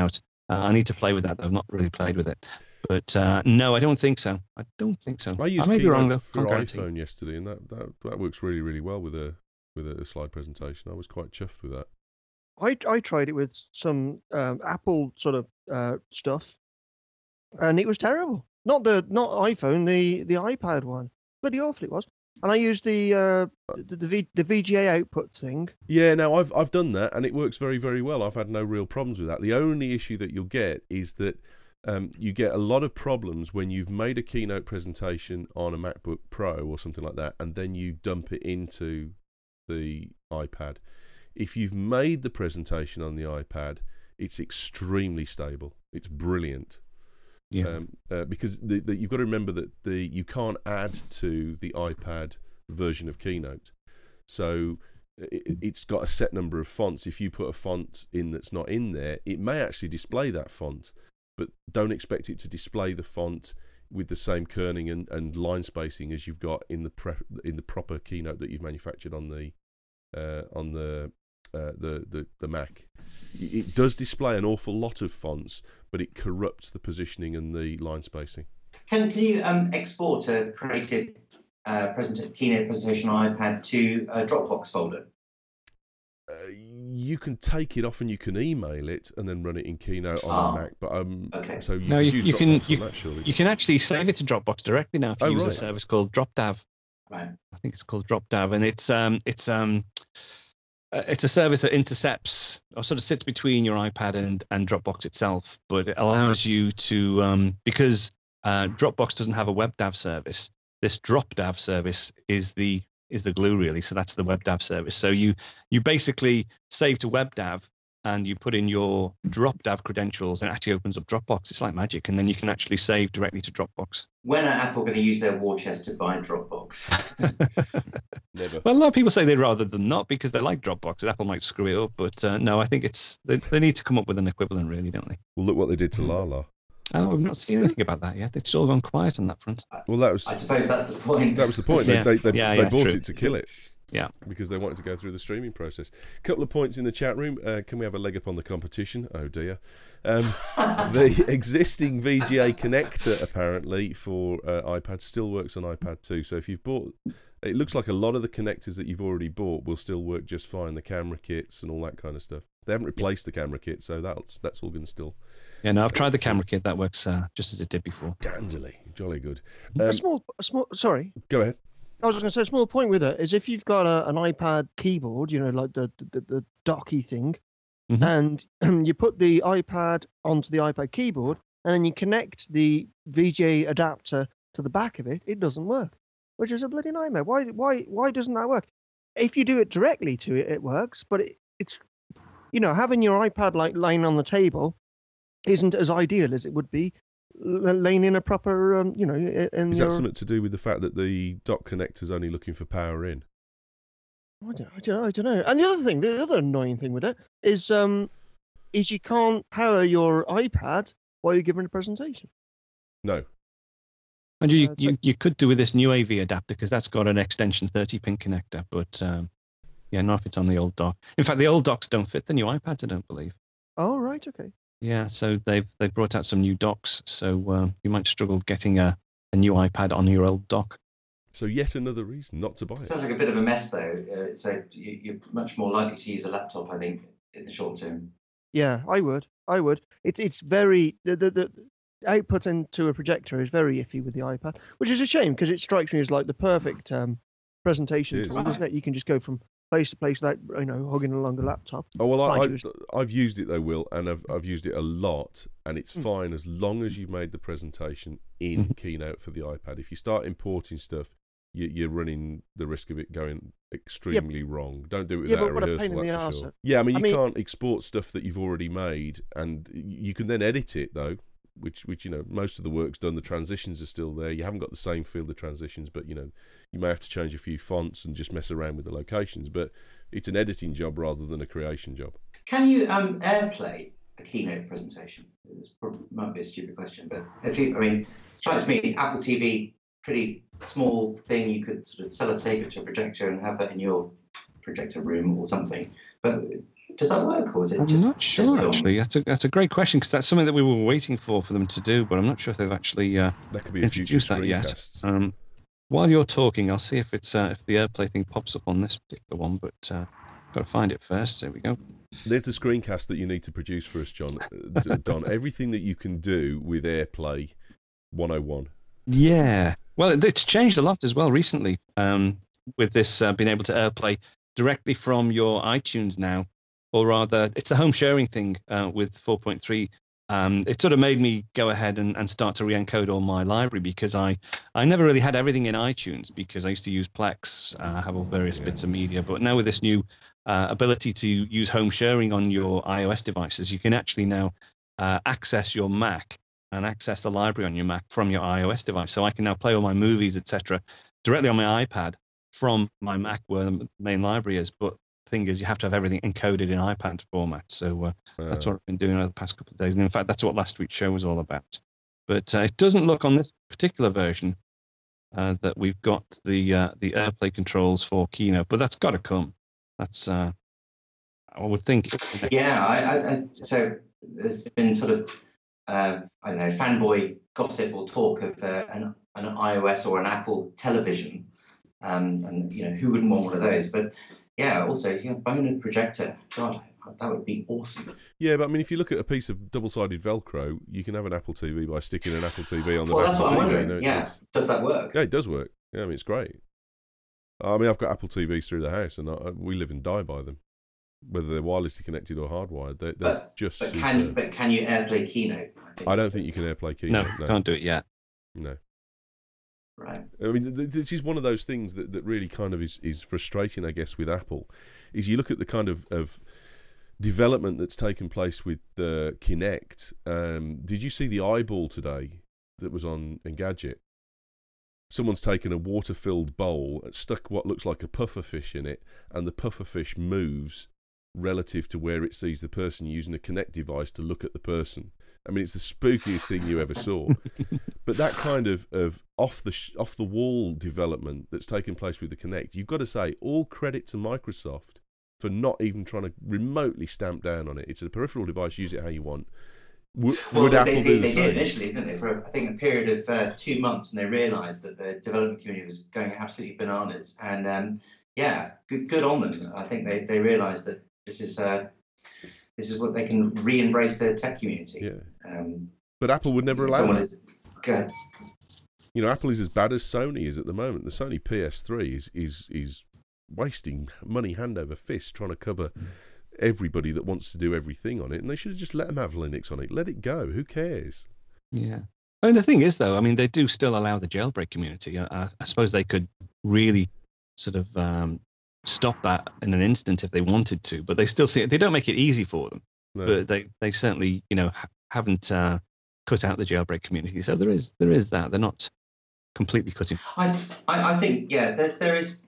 Uh, I need to play with that. Though. I've not really played with it. But uh, no, I don't think so. I don't think so. I used I may be wrong, Keynote though. for Can't guarantee. iPhone yesterday, and that, that, that works really, really well with a with a slide presentation. I was quite chuffed with that. I I tried it with some um, Apple sort of uh, stuff, and it was terrible. Not the not iPhone, the the iPad one. Bloody awful it was. And I used the uh, the the, v, the V G A output thing. Yeah, no, I've I've done that, and it works very, very well. I've had no real problems with that. The only issue that you'll get is that um, you get a lot of problems when you've made a keynote presentation on a MacBook Pro or something like that, and then you dump it into the iPad. If you've made the presentation on the iPad, it's extremely stable. It's brilliant. Yeah. Um, uh, because the, the, you've got to remember that the you can't add to the iPad version of Keynote. So it, it's got a set number of fonts. If you put a font in that's not in there, it may actually display that font, but don't expect it to display the font with the same kerning and, and line spacing as you've got in the pre, in the proper Keynote that you've manufactured on the uh, on the, uh, the the the Mac. It does display an awful lot of fonts, but it corrupts the positioning and the line spacing. Can can you um, export a creative uh, present keynote presentation on iPad to a Dropbox folder? Uh, you can take it off and you can email it and then run it in Keynote on Ah, a Mac. But um, okay. so you No, could you- use you can- Dropbox you- on that, surely. You can actually save it to Dropbox directly now if you Oh, use a right. service called DropDav. Right. I think it's called DropDav, and it's um it's um uh, it's a service that intercepts or sort of sits between your iPad and and Dropbox itself, but it allows you to um because uh, Dropbox doesn't have a WebDAV service. This DropDav service is the is the glue really. So that's the WebDAV service. So you you basically save to WebDAV and you put in your DropDav credentials, and it actually opens up Dropbox. It's like magic, and then you can actually save directly to Dropbox. When are Apple going to use their war chest to buy Dropbox? Never. Well, a lot of people say they'd rather than not because they like Dropbox. Apple might screw it up, but uh, no, I think it's they, they need to come up with an equivalent, really, don't they? Well, look what they did to Lala. Oh, we've not seen anything about that yet. It's all gone quiet on that front. Well, that was I suppose that's the point. that was the point. They Yeah. they, they, Yeah, they yeah, bought true. it to kill it. Yeah. Because they wanted to go through the streaming process. Couple of points in the chat room. Uh, can we have a leg up on the competition? Oh dear. Um, the existing V G A connector apparently for uh, iPad still works on iPad too. So if you've bought, it looks like a lot of the connectors that you've already bought will still work just fine. The camera kits and all that kind of stuff. They haven't replaced the camera kit, so that's that's all going to still. Yeah, no, I've tried the camera kit. That works uh, just as it did before. Dandily, jolly good. a Um, small, a small. Sorry, go ahead. I was going to say a small point with it is if you've got a, an iPad keyboard, you know, like the the, the docky thing, Mhm. and you put the iPad onto the iPad keyboard, and then you connect the V G A adapter to the back of it, it doesn't work, which is a bloody nightmare. Why why why doesn't that work? If you do it directly to it, it works, but it, it's you know having your iPad like laying on the table isn't as ideal as it would be l- laying in a proper um, you know i- in Is your. that something to do with the fact that the dock connector's only looking for power in? I don't, I don't know. I don't know. And the other thing, the other annoying thing with it is, um, is you can't power your iPad while you're giving a presentation. No. And you, Uh, it's you, like- you could do with this new A V adapter because that's got an extension thirty pin connector, but um, yeah, not if it's on the old dock. In fact, the old docks don't fit the new iPads, I don't believe. Oh, right. Okay. Yeah, so they've they've brought out some new docks, so uh, you might struggle getting a, a new iPad on your old dock. So yet another reason not to buy it. Sounds like a bit of a mess, though. Uh, so you, you're much more likely to use a laptop, I think, in the short term. Yeah, I would. I would. It's it's very the the, the output into a projector is very iffy with the iPad, which is a shame because it strikes me as like the perfect um, presentation It is. tool, doesn't it? You can just go from place to place without you know hugging along a laptop. Oh well, I, Mind you, I, I've used it though, Will, and I've I've used it a lot, and it's Mm. fine as long as you've made the presentation in Mhm. Keynote for the iPad. If you start importing stuff, you, you're running the risk of it going extremely wrong. Don't do it Yeah, without but what a a pain rehearsal, in the that's for arse. sure. Yeah, I mean, I you mean- can't export stuff that you've already made, and you can then edit it though. Which, which you know, most of the work's done. The transitions are still there. You haven't got the same field of transitions, but you know, you may have to change a few fonts and just mess around with the locations. But it's an editing job rather than a creation job. Can you um, AirPlay a keynote presentation? This probably might be a stupid question, but if you, I mean, it strikes me Apple T V, pretty small thing. You could sort of sellotape it to a projector and have that in your projector room or something. But does that work, or is it I'm just? not sure just actually. That's a that's a great question because that's something that we were waiting for for them to do, but I'm not sure if they've actually uh, That could be a future introduced that yet. screencast. Um, while you're talking, I'll see if it's uh, if the AirPlay thing pops up on this particular one, but uh, got to find it first. There we go. There's the screencast that you need to produce for us, John. Uh, Don, everything that you can do with AirPlay one oh one. Yeah. Well, it- it's changed a lot as well recently um, with this uh, being able to AirPlay directly from your iTunes now, or rather, it's the home sharing thing uh, with four point three. Um, it sort of made me go ahead and, and start to re-encode all my library because I, I never really had everything in iTunes because I used to use Plex, uh, have all various Yeah. bits of media. But now with this new uh, ability to use home sharing on your iOS devices, you can actually now uh, access your Mac and access the library on your Mac from your iOS device. So I can now play all my movies, et cetera, directly on my iPad from my Mac where the main library is. But the thing is, you have to have everything encoded in iPad format. So uh, that's Uh, what I've been doing over the past couple of days. And in fact, that's what last week's show was all about. But uh, it doesn't look on this particular version uh, that we've got the uh, the AirPlay controls for Keynote, but that's got to come. That's, uh, I would think. Yeah, I, I, I, so there's been sort of, uh, I don't know, fanboy gossip or talk of uh, an, an iOS or an Apple television, um, and you know who wouldn't want one of those? But yeah, also you know, Boner projector. God, that would be awesome. yeah, but I mean, if you look at a piece of double-sided Velcro, you can have an Apple T V by sticking an Apple T V on the Well, back that's of what the I'm T V. wondering. you know, Yeah, it's- does that work? yeah, it does work. Yeah, I mean, it's great. I mean, I've got Apple T Vs through the house, and I, we live and die by them. Whether they're wirelessly connected or hardwired, they're, they're But- just But superb. can but can you AirPlay Keynote? I don't is think the- you can AirPlay No, Keynote. No, can't do it yet. no. Right. I mean, th- this is one of those things that, that really kind of is, is frustrating, I guess, with Apple. Is you look at the kind of, of development that's taken place with the Kinect. Um, did you see the eyeball today that was on Engadget? Someone's taken a water-filled bowl, stuck what looks like a pufferfish in it, and the pufferfish moves relative to where it sees the person using a Kinect device to look at the person. I mean, it's the spookiest thing you ever saw. But that kind of, of off the sh- off the wall development that's taken place with the Kinect, you've got to say all credit to Microsoft for not even trying to remotely stamp down on it. It's a peripheral device. Use it how you want. W- Well, would they, Apple they, do the they same? did initially, didn't they? For I think a period of uh, two months, and they realised that the development community was going absolutely bananas. And um, yeah, good, good on them. I think they, they realised that this is uh, this is what they can re-embrace the tech community. Yeah, Um, but Apple would never allow someone that. is good. You know, Apple is as bad as Sony is at the moment. The Sony P S three is is is wasting money hand over fist trying to cover everybody that wants to do everything on it, and they should have just let them have Linux on it. Let it go. Who cares? Yeah. I mean, the thing is, though, I mean, they do still allow the jailbreak community. I, I suppose they could really sort of um, stop that in an instant if they wanted to, but they still see it. They don't make it easy for them, No. but they, they certainly, you know, ha- haven't uh, cut out the jailbreak community. So there is there is that. They're not completely cutting. I, I, I think yeah, there, there is.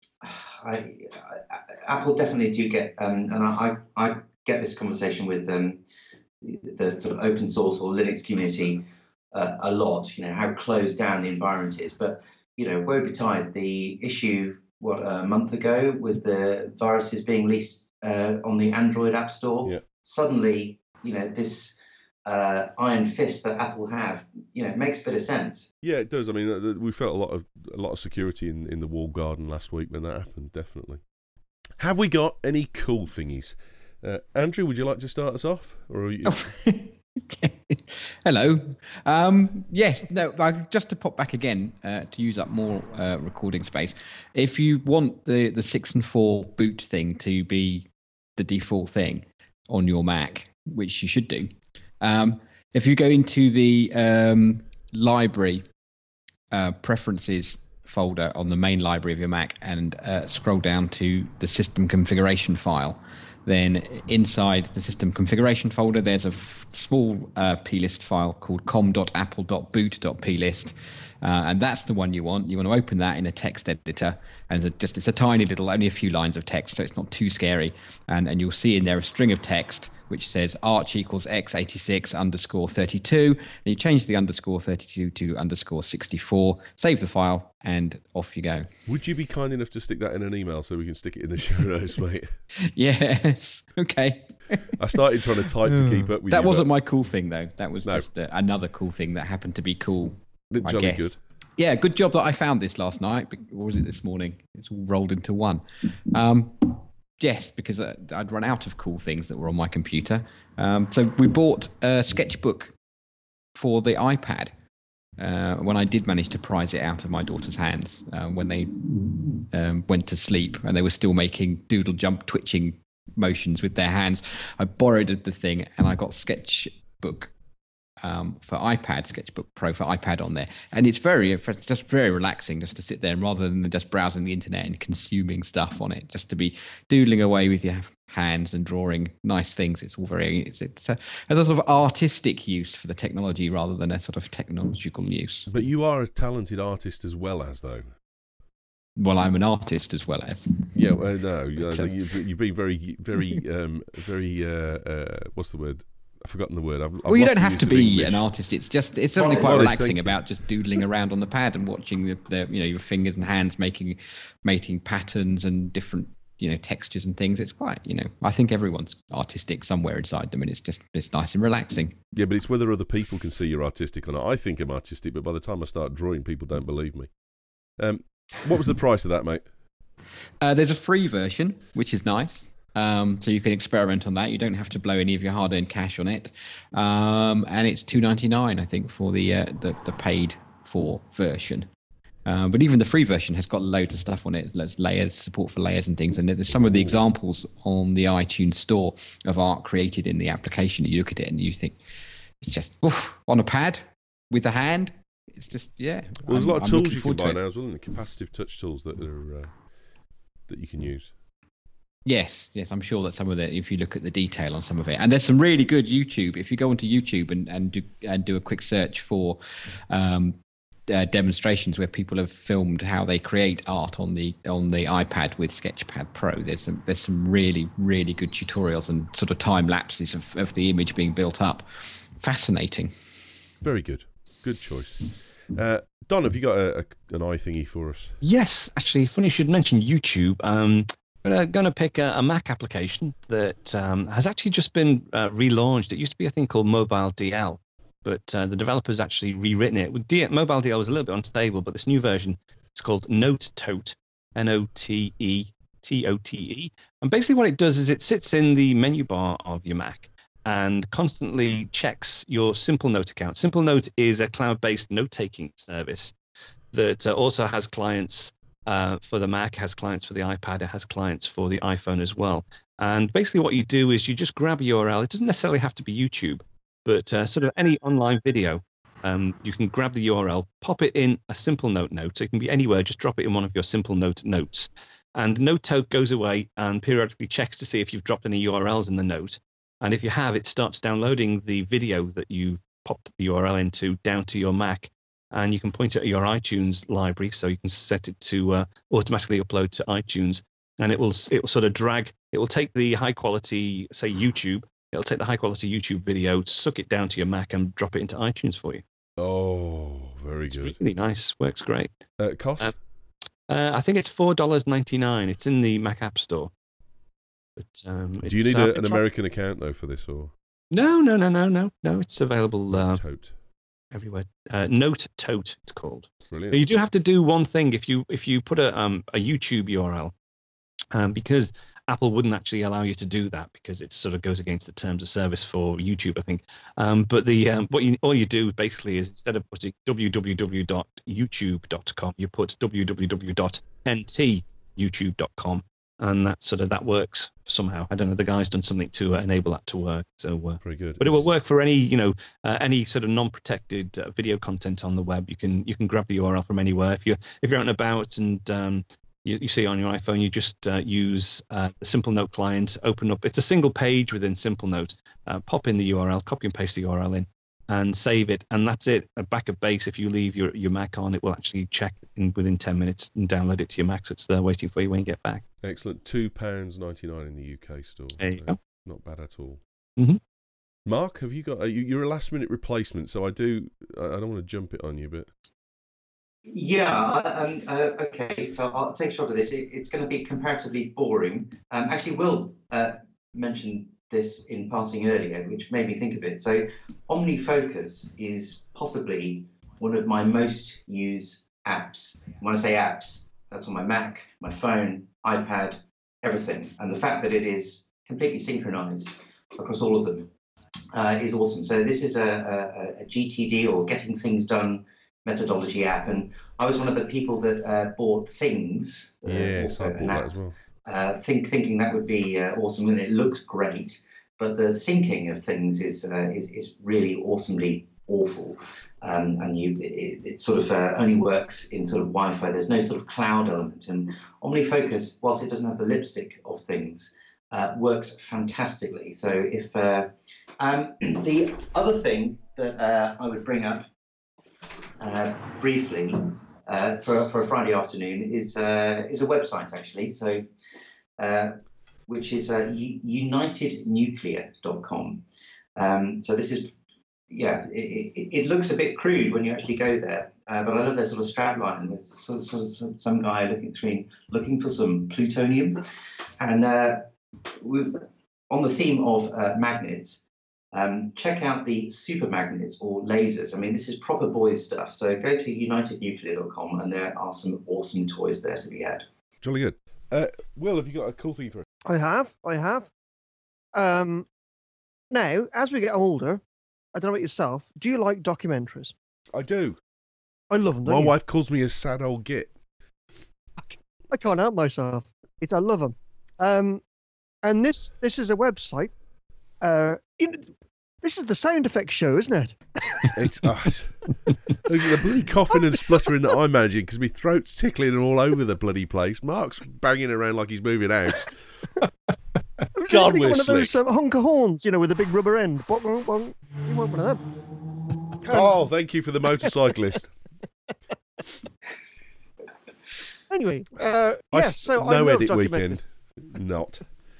I, I, Apple definitely do get, um, and I, I get this conversation with um, the, the sort of open source or Linux community uh, a lot. You know how closed down the environment is, but you know, woe betide the issue what a month ago with the viruses being released uh, on the Android App Store. Yeah. Suddenly, you know this uh, iron fist that Apple have, you know, it makes a bit of sense. Yeah, it does. I mean, uh, we felt a lot of a lot of security in, in the walled garden last week when that happened. Definitely. Have we got any cool thingies? Uh, Andrew, would you like to start us off, or are you? Oh, okay. Hello. Um, yes. No. I, just to pop back again uh, to use up more uh, recording space. If you want the the six and four boot thing to be the default thing on your Mac, which you should do, um, if you go into the um, library uh, preferences folder on the main library of your Mac and uh, scroll down to the system configuration file, then inside the system configuration folder, there's a f- small uh, plist file called com dot apple dot boot dot plist. Uh, and that's the one you want. You want to open that in a text editor, and it's just it's a tiny little, only a few lines of text, so it's not too scary. And and you'll see in there a string of text which says arch equals x eighty-six underscore thirty-two. And you change the underscore thirty-two to underscore sixty-four, save the file, and off you go. Would you be kind enough to stick that in an email so we can stick it in the show notes, mate? Yes. Okay. I started trying to type to keep up with that you. wasn't my cool thing, though. That was No. just uh, another cool thing that happened to be cool. But I jolly guess. good. Yeah, good job that I found this last night. be- Or was it this morning? It's all rolled into one. Um, yes, because uh, I'd run out of cool things that were on my computer. Um, so we bought a sketchbook for the iPad uh, when I did manage to prize it out of my daughter's hands uh, when they um, went to sleep and they were still making doodle jump twitching motions with their hands. I borrowed the thing and I got sketchbook um, for iPad, Sketchbook Pro for iPad on there. And it's very, it's just very relaxing just to sit there and rather than just browsing the internet and consuming stuff on it, just to be doodling away with your hands and drawing nice things. It's all very, it's, it's a, a sort of artistic use for the technology rather than a sort of technological use. But you are a talented artist as well as, though. Well, I'm an artist as well as. Yeah, well, no, you, But, uh, you've, you've been very, very, um, very, uh, uh, what's the word? I've forgotten the word. I've, I've Well, you lost don't the have use to of be English. an artist. It's just it's something Well, quite well, relaxing thank you. about just doodling around on the pad and watching the, the you know your fingers and hands making making patterns and different you know textures and things. It's quite you know I think everyone's artistic somewhere inside them, and it's just it's nice and relaxing. Yeah, but it's whether other people can see you're artistic or not. I think I'm artistic, but by the time I start drawing, people don't believe me. Um, what was the price of that, mate? Uh, there's a free version, which is nice. Um, so you can experiment on that. You don't have to blow any of your hard-earned cash on it, um, and it's two ninety-nine, I think, for the uh, the, the paid for version. Uh, but even the free version has got loads of stuff on it. There's layers, support for layers and things. And there's some of the examples on the iTunes store of art created in the application. You look at it and you think it's just oof, on a pad with a hand. It's just yeah. Well, there's I'm- a lot of I'm tools looking you can forward to buy it. now as well, and the capacitive touch tools that are uh, that you can use. Yes, yes, I'm sure that some of the, if you look at the detail on some of it, and there's some really good YouTube. If you go onto YouTube and and do and do a quick search for um, uh, demonstrations where people have filmed how they create art on the on the iPad with Sketchpad Pro, there's some there's some really really good tutorials and sort of time lapses of, of the image being built up. Fascinating. Very good, good choice. Uh, Don, have you got a, a, an eye thingy for us? Yes, actually, funny you should mention YouTube. Um, I'm going to pick a, a Mac application that um, has actually just been uh, relaunched. It used to be a thing called Mobile D L, but uh, the developers actually rewritten it. With D- Mobile D L was a little bit unstable, but this new version, it's called Note Tote, N O T E T O T E. And basically what it does is it sits in the menu bar of your Mac and constantly checks your Simple Note account. Simple Note is a cloud-based note-taking service that uh, also has clients uh, for the Mac, has clients for the iPad, it has clients for the iPhone as well. And basically what you do is you just grab a U R L. It doesn't necessarily have to be YouTube, but uh, sort of any online video. Um, you can grab the U R L, pop it in a Simple Note note. So it can be anywhere, just drop it in one of your Simple Note notes. And Note Tote goes away and periodically checks to see if you've dropped any U R Ls in the note. And if you have, it starts downloading the video that you popped the U R L into down to your Mac. And you can point it at your iTunes library, so you can set it to uh, automatically upload to iTunes. And it will it will sort of drag, it will take the high quality, say YouTube, it'll take the high quality YouTube video, suck it down to your Mac and drop it into iTunes for you. Oh, very It's good. really nice, works great. Uh, cost? Uh, Uh, I think it's four dollars and ninety-nine cents. It's in the Mac App Store. But, um, Do you it's, need uh, a, an it's on- American account though for this, or No, no, no, no, no, no. It's available uh, Tote? everywhere. Uh, Note Tote, it's called. Brilliant. You do have to do one thing if you if you put a um, a YouTube U R L, um, because Apple wouldn't actually allow you to do that because it sort of goes against the terms of service for YouTube, I think. Um, but the um, what you all you do basically is instead of putting w w w dot youtube dot com, you put w w w dot n t youtube dot com, and that sort of that works somehow. I don't know. The guy's done something to uh, enable that to work. So. Uh, Very good. But it will It's- work for any, you know, uh, any sort of non-protected uh, video content on the web. You can you can grab the U R L from anywhere. If you if you're out and about and um, you, you see it on your iPhone, you just uh, use uh, the Simple Note client. Open up. It's a single page within Simple Note. Uh, pop in the U R L, copy and paste the U R L in, and save it. And that's it. A backup base. If you leave your, your Mac on, it will actually check in within ten minutes and download it to your Mac. So it's there waiting for you when you get back. Excellent. Two pounds ninety nine in the U K store. There you Uh, go. Not bad at all. Mm-hmm. Mark, have you got? Uh, you, you're a last minute replacement, so I do. I, I don't want to jump it on you, but Yeah, um, uh, okay, so I'll take a shot at this. It, it's going to be comparatively boring. Um, actually, Will uh, mentioned this in passing earlier, which made me think of it. So OmniFocus is possibly one of my most used apps. When I say apps, that's on my Mac, my phone, iPad, everything. And the fact that it is completely synchronized across all of them uh, is awesome. So this is a, a, a G T D, or Getting Things Done, methodology app, and I was one of the people that uh, bought Things. Uh, yes, I also bought an that app, as well. uh, think, thinking that would be uh, awesome, and it looks great. But the syncing of things is uh, is, is really awesomely awful, um, and you it, it sort of uh, only works in sort of Wi-Fi. There's no sort of cloud element, and OmniFocus, whilst it doesn't have the lipstick of things, uh, works fantastically. So if uh, um, the other thing that uh, I would bring up Uh, briefly uh, for for a Friday afternoon is uh, is a website actually, so uh, which is uh, united nuclear dot com. Um, so this is yeah, it, it, it looks a bit crude when you actually go there, uh, but I love their sort of strapline with sort of, sort of, sort of some guy looking between looking for some plutonium, and uh, with on the theme of uh, magnets. Um, check out the super magnets or lasers. I mean, this is proper boys stuff. So go to united nuclear dot com and there are some awesome toys there to be had. Jolly good. Uh, Will, have you got a cool thing for us? I have, I have. Um, now, as we get older, I don't know about yourself, do you like documentaries? I do. I love them, don't My you? wife calls me a sad old git. I can't help myself. It's I love them. Um, and this this is a website. Uh, in, this is the sound effects show, isn't it? It's uh, the bloody coughing and spluttering that I'm managing because my throat's tickling and all over the bloody place. Mark's banging around like he's moving house. God, we're one of slick. those um, honker horns, you know, with a big rubber end. Bonk, bonk, bonk. You want one of them? Um, Oh, thank you for the motorcyclist. Anyway, uh, I yes. s- So I no love edit documentaries. weekend. Not.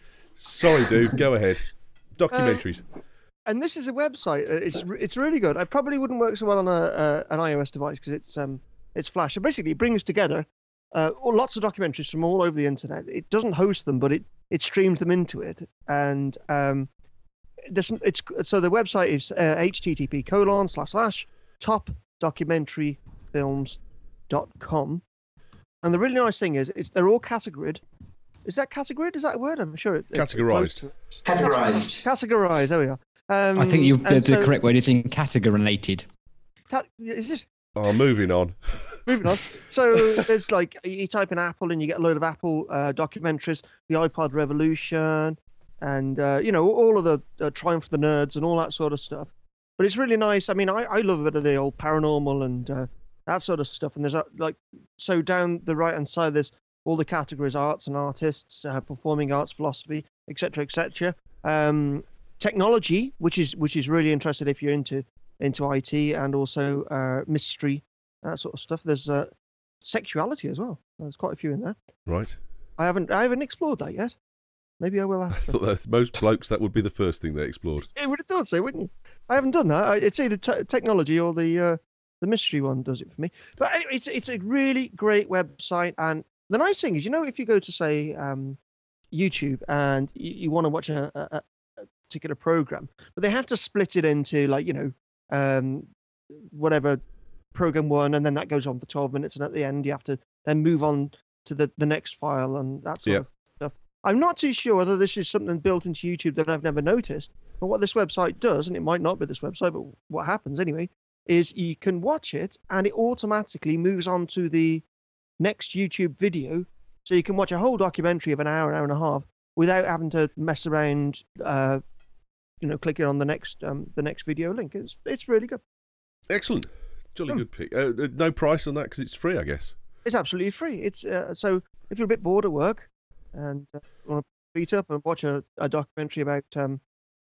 Sorry, dude. Go ahead. Documentaries. And this is a website. uh, It's re- it's really good. I probably wouldn't work so well on a uh, an iOS device because it's um it's Flash. So basically, it brings together uh, all- lots of documentaries from all over the internet. It doesn't host them, but it it streams them into it. And um, there's some, it's so the website is uh, http colon slash slash top documentary films dot com. And the really nice thing is, it's they're all categorized. Is that categorized? Is that a word? I'm sure it, it's close Categorized. to it. Categorized. Categorized. There we are. Um, I think you the, and the so- correct word is in categorizated. Ta- is it? Oh, moving on. Moving on. So there's like you type in Apple and you get a load of Apple uh, documentaries, the iPod Revolution, and uh, you know all of the uh, Triumph of the Nerds and all that sort of stuff. But it's really nice. I mean, I, I love a bit of the old paranormal and uh, that sort of stuff. And there's uh, like so down the right hand side there's all the categories: arts and artists, uh, performing arts, philosophy, et cetera, et cetera. Um, technology, which is which is really interesting if you're into into I T, and also uh, mystery, that sort of stuff. There's uh, sexuality as well. There's quite a few in there. Right. I haven't I haven't explored that yet. Maybe I will I after. thought that most blokes that would be the first thing they explored. I would have thought so, wouldn't you? I haven't done that. I- It's either te- technology or the uh, the mystery one does it for me. But anyway, it's it's a really great website, and the nice thing is, you know, if you go to say um, YouTube and you, you want to watch a, a, a particular program, but they have to split it into like you know um, whatever program one, and then that goes on for twelve minutes, and at the end you have to then move on to the, the next file and that sort Yep. of stuff. I'm not too sure whether this is something built into YouTube that I've never noticed, but what this website does, and it might not be this website, but what happens anyway, is you can watch it and it automatically moves on to the next YouTube video. So you can watch a whole documentary of an hour, hour and a half without having to mess around, uh, you know, clicking on the next um, the next video link. It's it's really good. Excellent. Jolly Hmm. good pick. Uh, uh, no price on that because it's free, I guess. It's absolutely free. It's uh, so if you're a bit bored at work and uh, want to beat up and watch a, a documentary about um,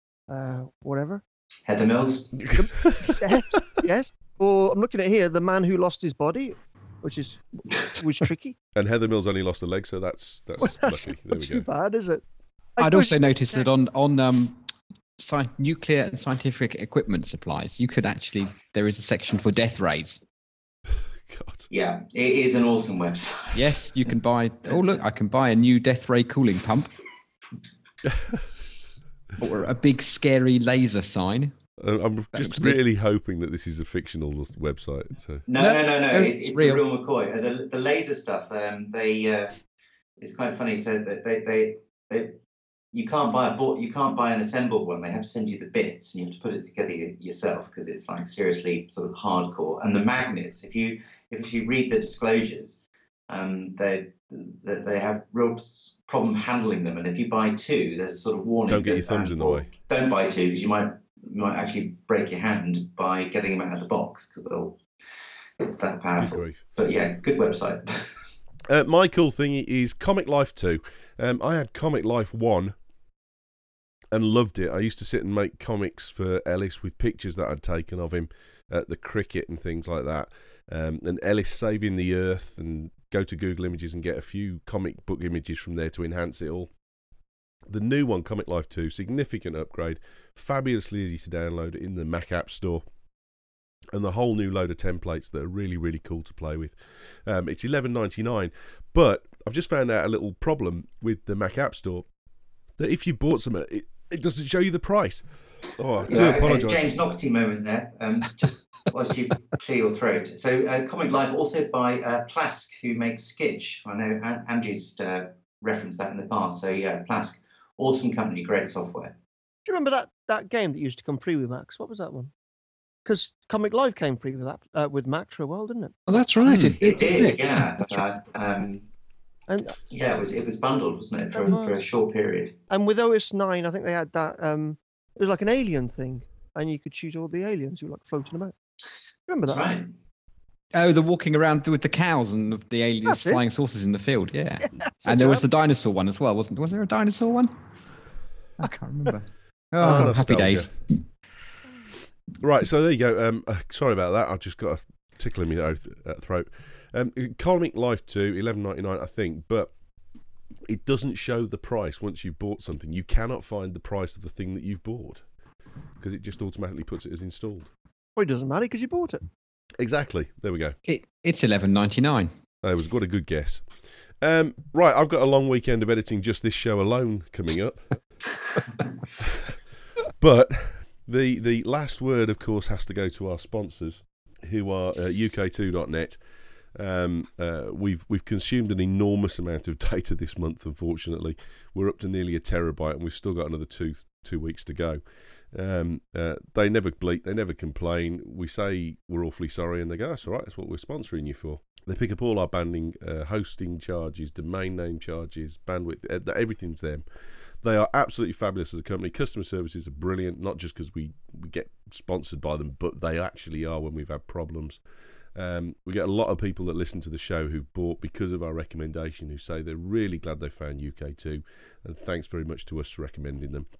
uh, whatever, Heather Mills. yes, yes. Or I'm looking at here, the man who lost his body, which is was tricky. And Heather Mills only lost a leg, so that's that's Well, that's lucky. There not we too go. bad, is it? I I'd suppose also you- noticed that on on um, sci- nuclear and scientific equipment supplies, you could actually, there is a section for death rays. God. Yeah, it is an awesome website. Yes, you can buy. Oh, look, I can buy a new death ray cooling pump. Or a big scary laser sign. Uh, I'm just really hoping that this is a fictional website. So. No, No, no, no, no. no, It, it's it's real. the real McCoy. Uh, the, the laser stuff. Um, they. Uh, it's kind of funny. So that they, they, they, you can't buy a board. You can't buy an assembled one. They have to send you the bits, and you have to put it together yourself because it's like seriously sort of hardcore. And the magnets. If you if you read the disclosures, um, they they, they have real problem handling them. And if you buy two, there's a sort of warning. Don't get your that, thumbs um, in the way. Don't buy two because you might you might actually break your hand by getting them out of the box because they'll. It's that powerful. But yeah, good website. Uh, my cool thing is Comic Life two. Um, I had Comic Life one and loved it. I used to sit and make comics for Ellis with pictures that I'd taken of him at the cricket and things like that. Um, and Ellis saving the Earth, and go to Google Images and get a few comic book images from there to enhance it all. The new one, Comic Life two, significant upgrade, fabulously easy to download in the Mac App Store. And the whole new load of templates that are really, really cool to play with. Um, it's eleven ninety-nine, but I've just found out a little problem with the Mac App Store, that if you've bought some, it, it doesn't show you the price. Oh, I do yeah, apologise. James Noxty moment there. Um, just whilst you clear your throat. So uh, Comic Life also by uh, Plask, who makes Skitch. I know An- Angie's uh, referenced that in the past. So yeah, Plask, awesome company, great software. Do you remember that, that game that used to come free with Max? What was that one? Because Comic Live came free with that uh, with Max for a while, didn't it? Oh, that's right. It, it did, yeah. That's uh, um, And yeah, it was it was bundled, wasn't it, for, for a short period? and with O S nine, I think they had that. Um, it was like an alien thing, and you could shoot all the aliens who were like floating about. Remember That's that? right. Oh, the walking around with the cows and the aliens That's it. flying saucers in the field. Yeah, That's and a there was job. the dinosaur one as well, wasn't? Was there a dinosaur one? I can't remember. Oh, Ah, happy nostalgia. days. Right, so there you go. Um, uh, sorry about that. I've just got a tickle in my th- uh, throat. Um, Comic Life two, eleven ninety-nine, I think, but it doesn't show the price once you've bought something. You cannot find the price of the thing that you've bought because it just automatically puts it as installed. Well, it doesn't matter because you bought it. Exactly. There we go. It, it's eleven ninety nine. That was what a good guess. Um, right, I've got a long weekend of editing just this show alone coming up. But the the last word, of course, has to go to our sponsors, who are uh, U K two dot net. Um, uh, we've we've consumed an enormous amount of data this month. Unfortunately, we're up to nearly a terabyte, and we've still got another two two weeks to go. Um, uh, they never bleat, they never complain. We say we're awfully sorry, and they go, "That's all right. That's what we're sponsoring you for." They pick up all our banding, uh, hosting charges, domain name charges, bandwidth. Uh, everything's them. They are absolutely fabulous as a company. Customer services are brilliant, not just because we, we get sponsored by them, but they actually are when we've had problems. Um, we get a lot of people that listen to the show who've bought because of our recommendation, who say they're really glad they found U K two, and thanks very much to us for recommending them.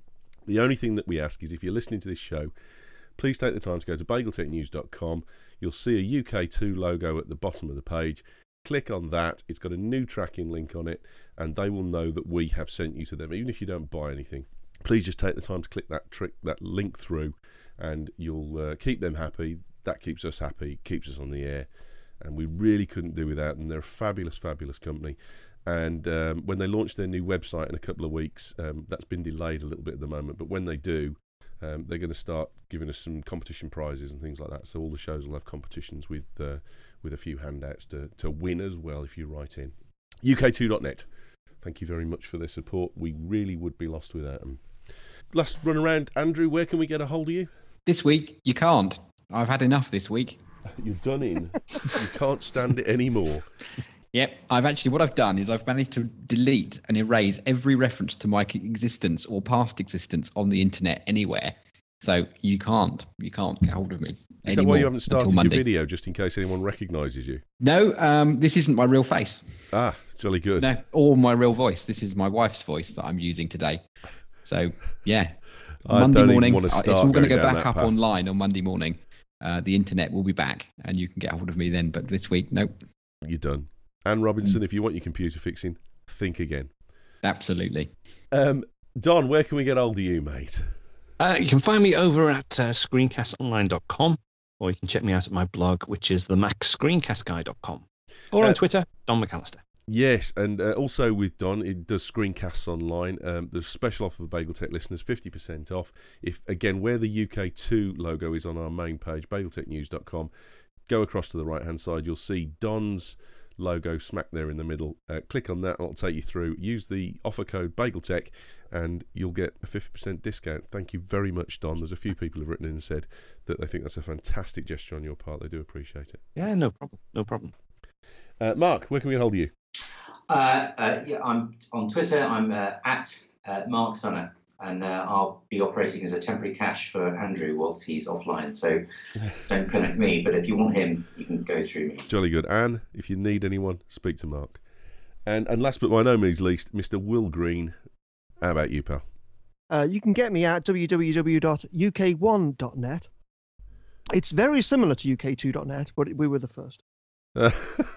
The only thing that we ask is if you're listening to this show, please take the time to go to bagel tech news dot com. You'll see a U K two logo at the bottom of the page. Click on that. It's got a new tracking link on it, and they will know that we have sent you to them, even if you don't buy anything. Please just take the time to click that trick, that link through, and you'll uh, keep them happy. That keeps us happy, keeps us on the air, and we really couldn't do without them. They're a fabulous, fabulous company. And um, when they launch their new website in a couple of weeks, um, that's been delayed a little bit at the moment, but when they do, um, they're going to start giving us some competition prizes and things like that. So all the shows will have competitions with uh, with a few handouts to, to win as well if you write in. U K two dot net. Thank you very much for their support. We really would be lost without them. Last run around, Andrew, where can we get a hold of you? This week, you can't. I've had enough this week. You're done in. You can't stand it anymore. Yep, I've actually, what I've done is I've managed to delete and erase every reference to my existence or past existence on the internet anywhere. So you can't, you can't get hold of me. Is that why you haven't started your video, just in case anyone recognises you? No, um, this isn't my real face. Ah, jolly good. No, or my real voice. This is my wife's voice that I'm using today. So, yeah. I Monday don't morning, even want to uh, start it's all going to going go down back that up path. online on Monday morning. Uh, the internet will be back and you can get hold of me then. But this week, nope. You're done. Anne Robinson, mm. if you want your computer fixing, think again. Absolutely. Um, Don, where can we get hold of you, mate? Uh, you can find me over at uh, screencast online dot com, or you can check me out at my blog, which is the mac screencast guy dot com, or on Uh, Twitter, Don McAllister. Yes, and uh, also with Don, it does screencasts online. Um, there's a special offer for Bagel Tech listeners, fifty percent off. If again, where the U K two logo is on our main page, bagel tech news dot com, go across to the right-hand side, you'll see Don's logo smack there in the middle. Uh, click on that, and it'll take you through. Use the offer code BagelTech, and you'll get a fifty percent discount. Thank you very much, Don. There's a few people who've written in and said that they think that's a fantastic gesture on your part. They do appreciate it. Yeah, no problem. No problem. Uh, Mark, where can we get hold of you? Uh, uh, yeah, I'm on Twitter. I'm uh, at uh, Mark Sunner, and uh, I'll be operating as a temporary cache for Andrew whilst he's offline. So don't connect me, but if you want him, you can go through me. Jolly good. Anne, if you need anyone, speak to Mark. And and last but by no means least, Mister Will Green. How about you, pal? Uh, you can get me at w w w dot u k one dot net. It's very similar to u k two dot net, but we were the first. Uh,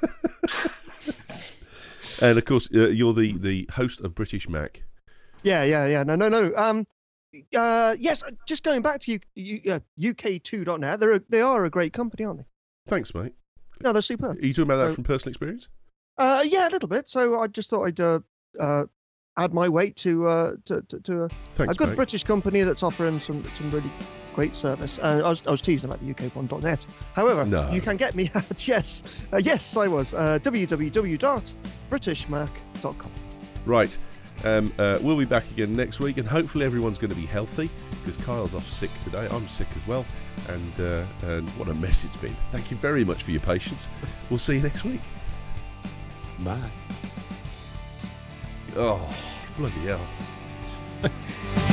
and of course, uh, you're the, the host of British Mac. Yeah, yeah, yeah. No, no, no. Um, uh, yes, just going back to you, uh, u k two dot net, they're a, they are a great company, aren't they? Thanks, mate. No, they're superb. Are you talking about that So- from personal experience? Uh, yeah, a little bit. So I just thought I'd uh, uh, add my weight to uh, to to, to a, Thanks, a good mate. British company that's offering some some really great service. Uh, I was I was teasing about the u k one dot net. However, No. you can get me at yes, uh, yes, I was uh, w w w dot british mac dot com. Right. Um, uh, we'll be back again next week, and hopefully everyone's going to be healthy, because Kyle's off sick today. I'm sick as well, and uh, and what a mess it's been. Thank you very much for your patience. We'll see you next week. Bye. Oh, bloody hell.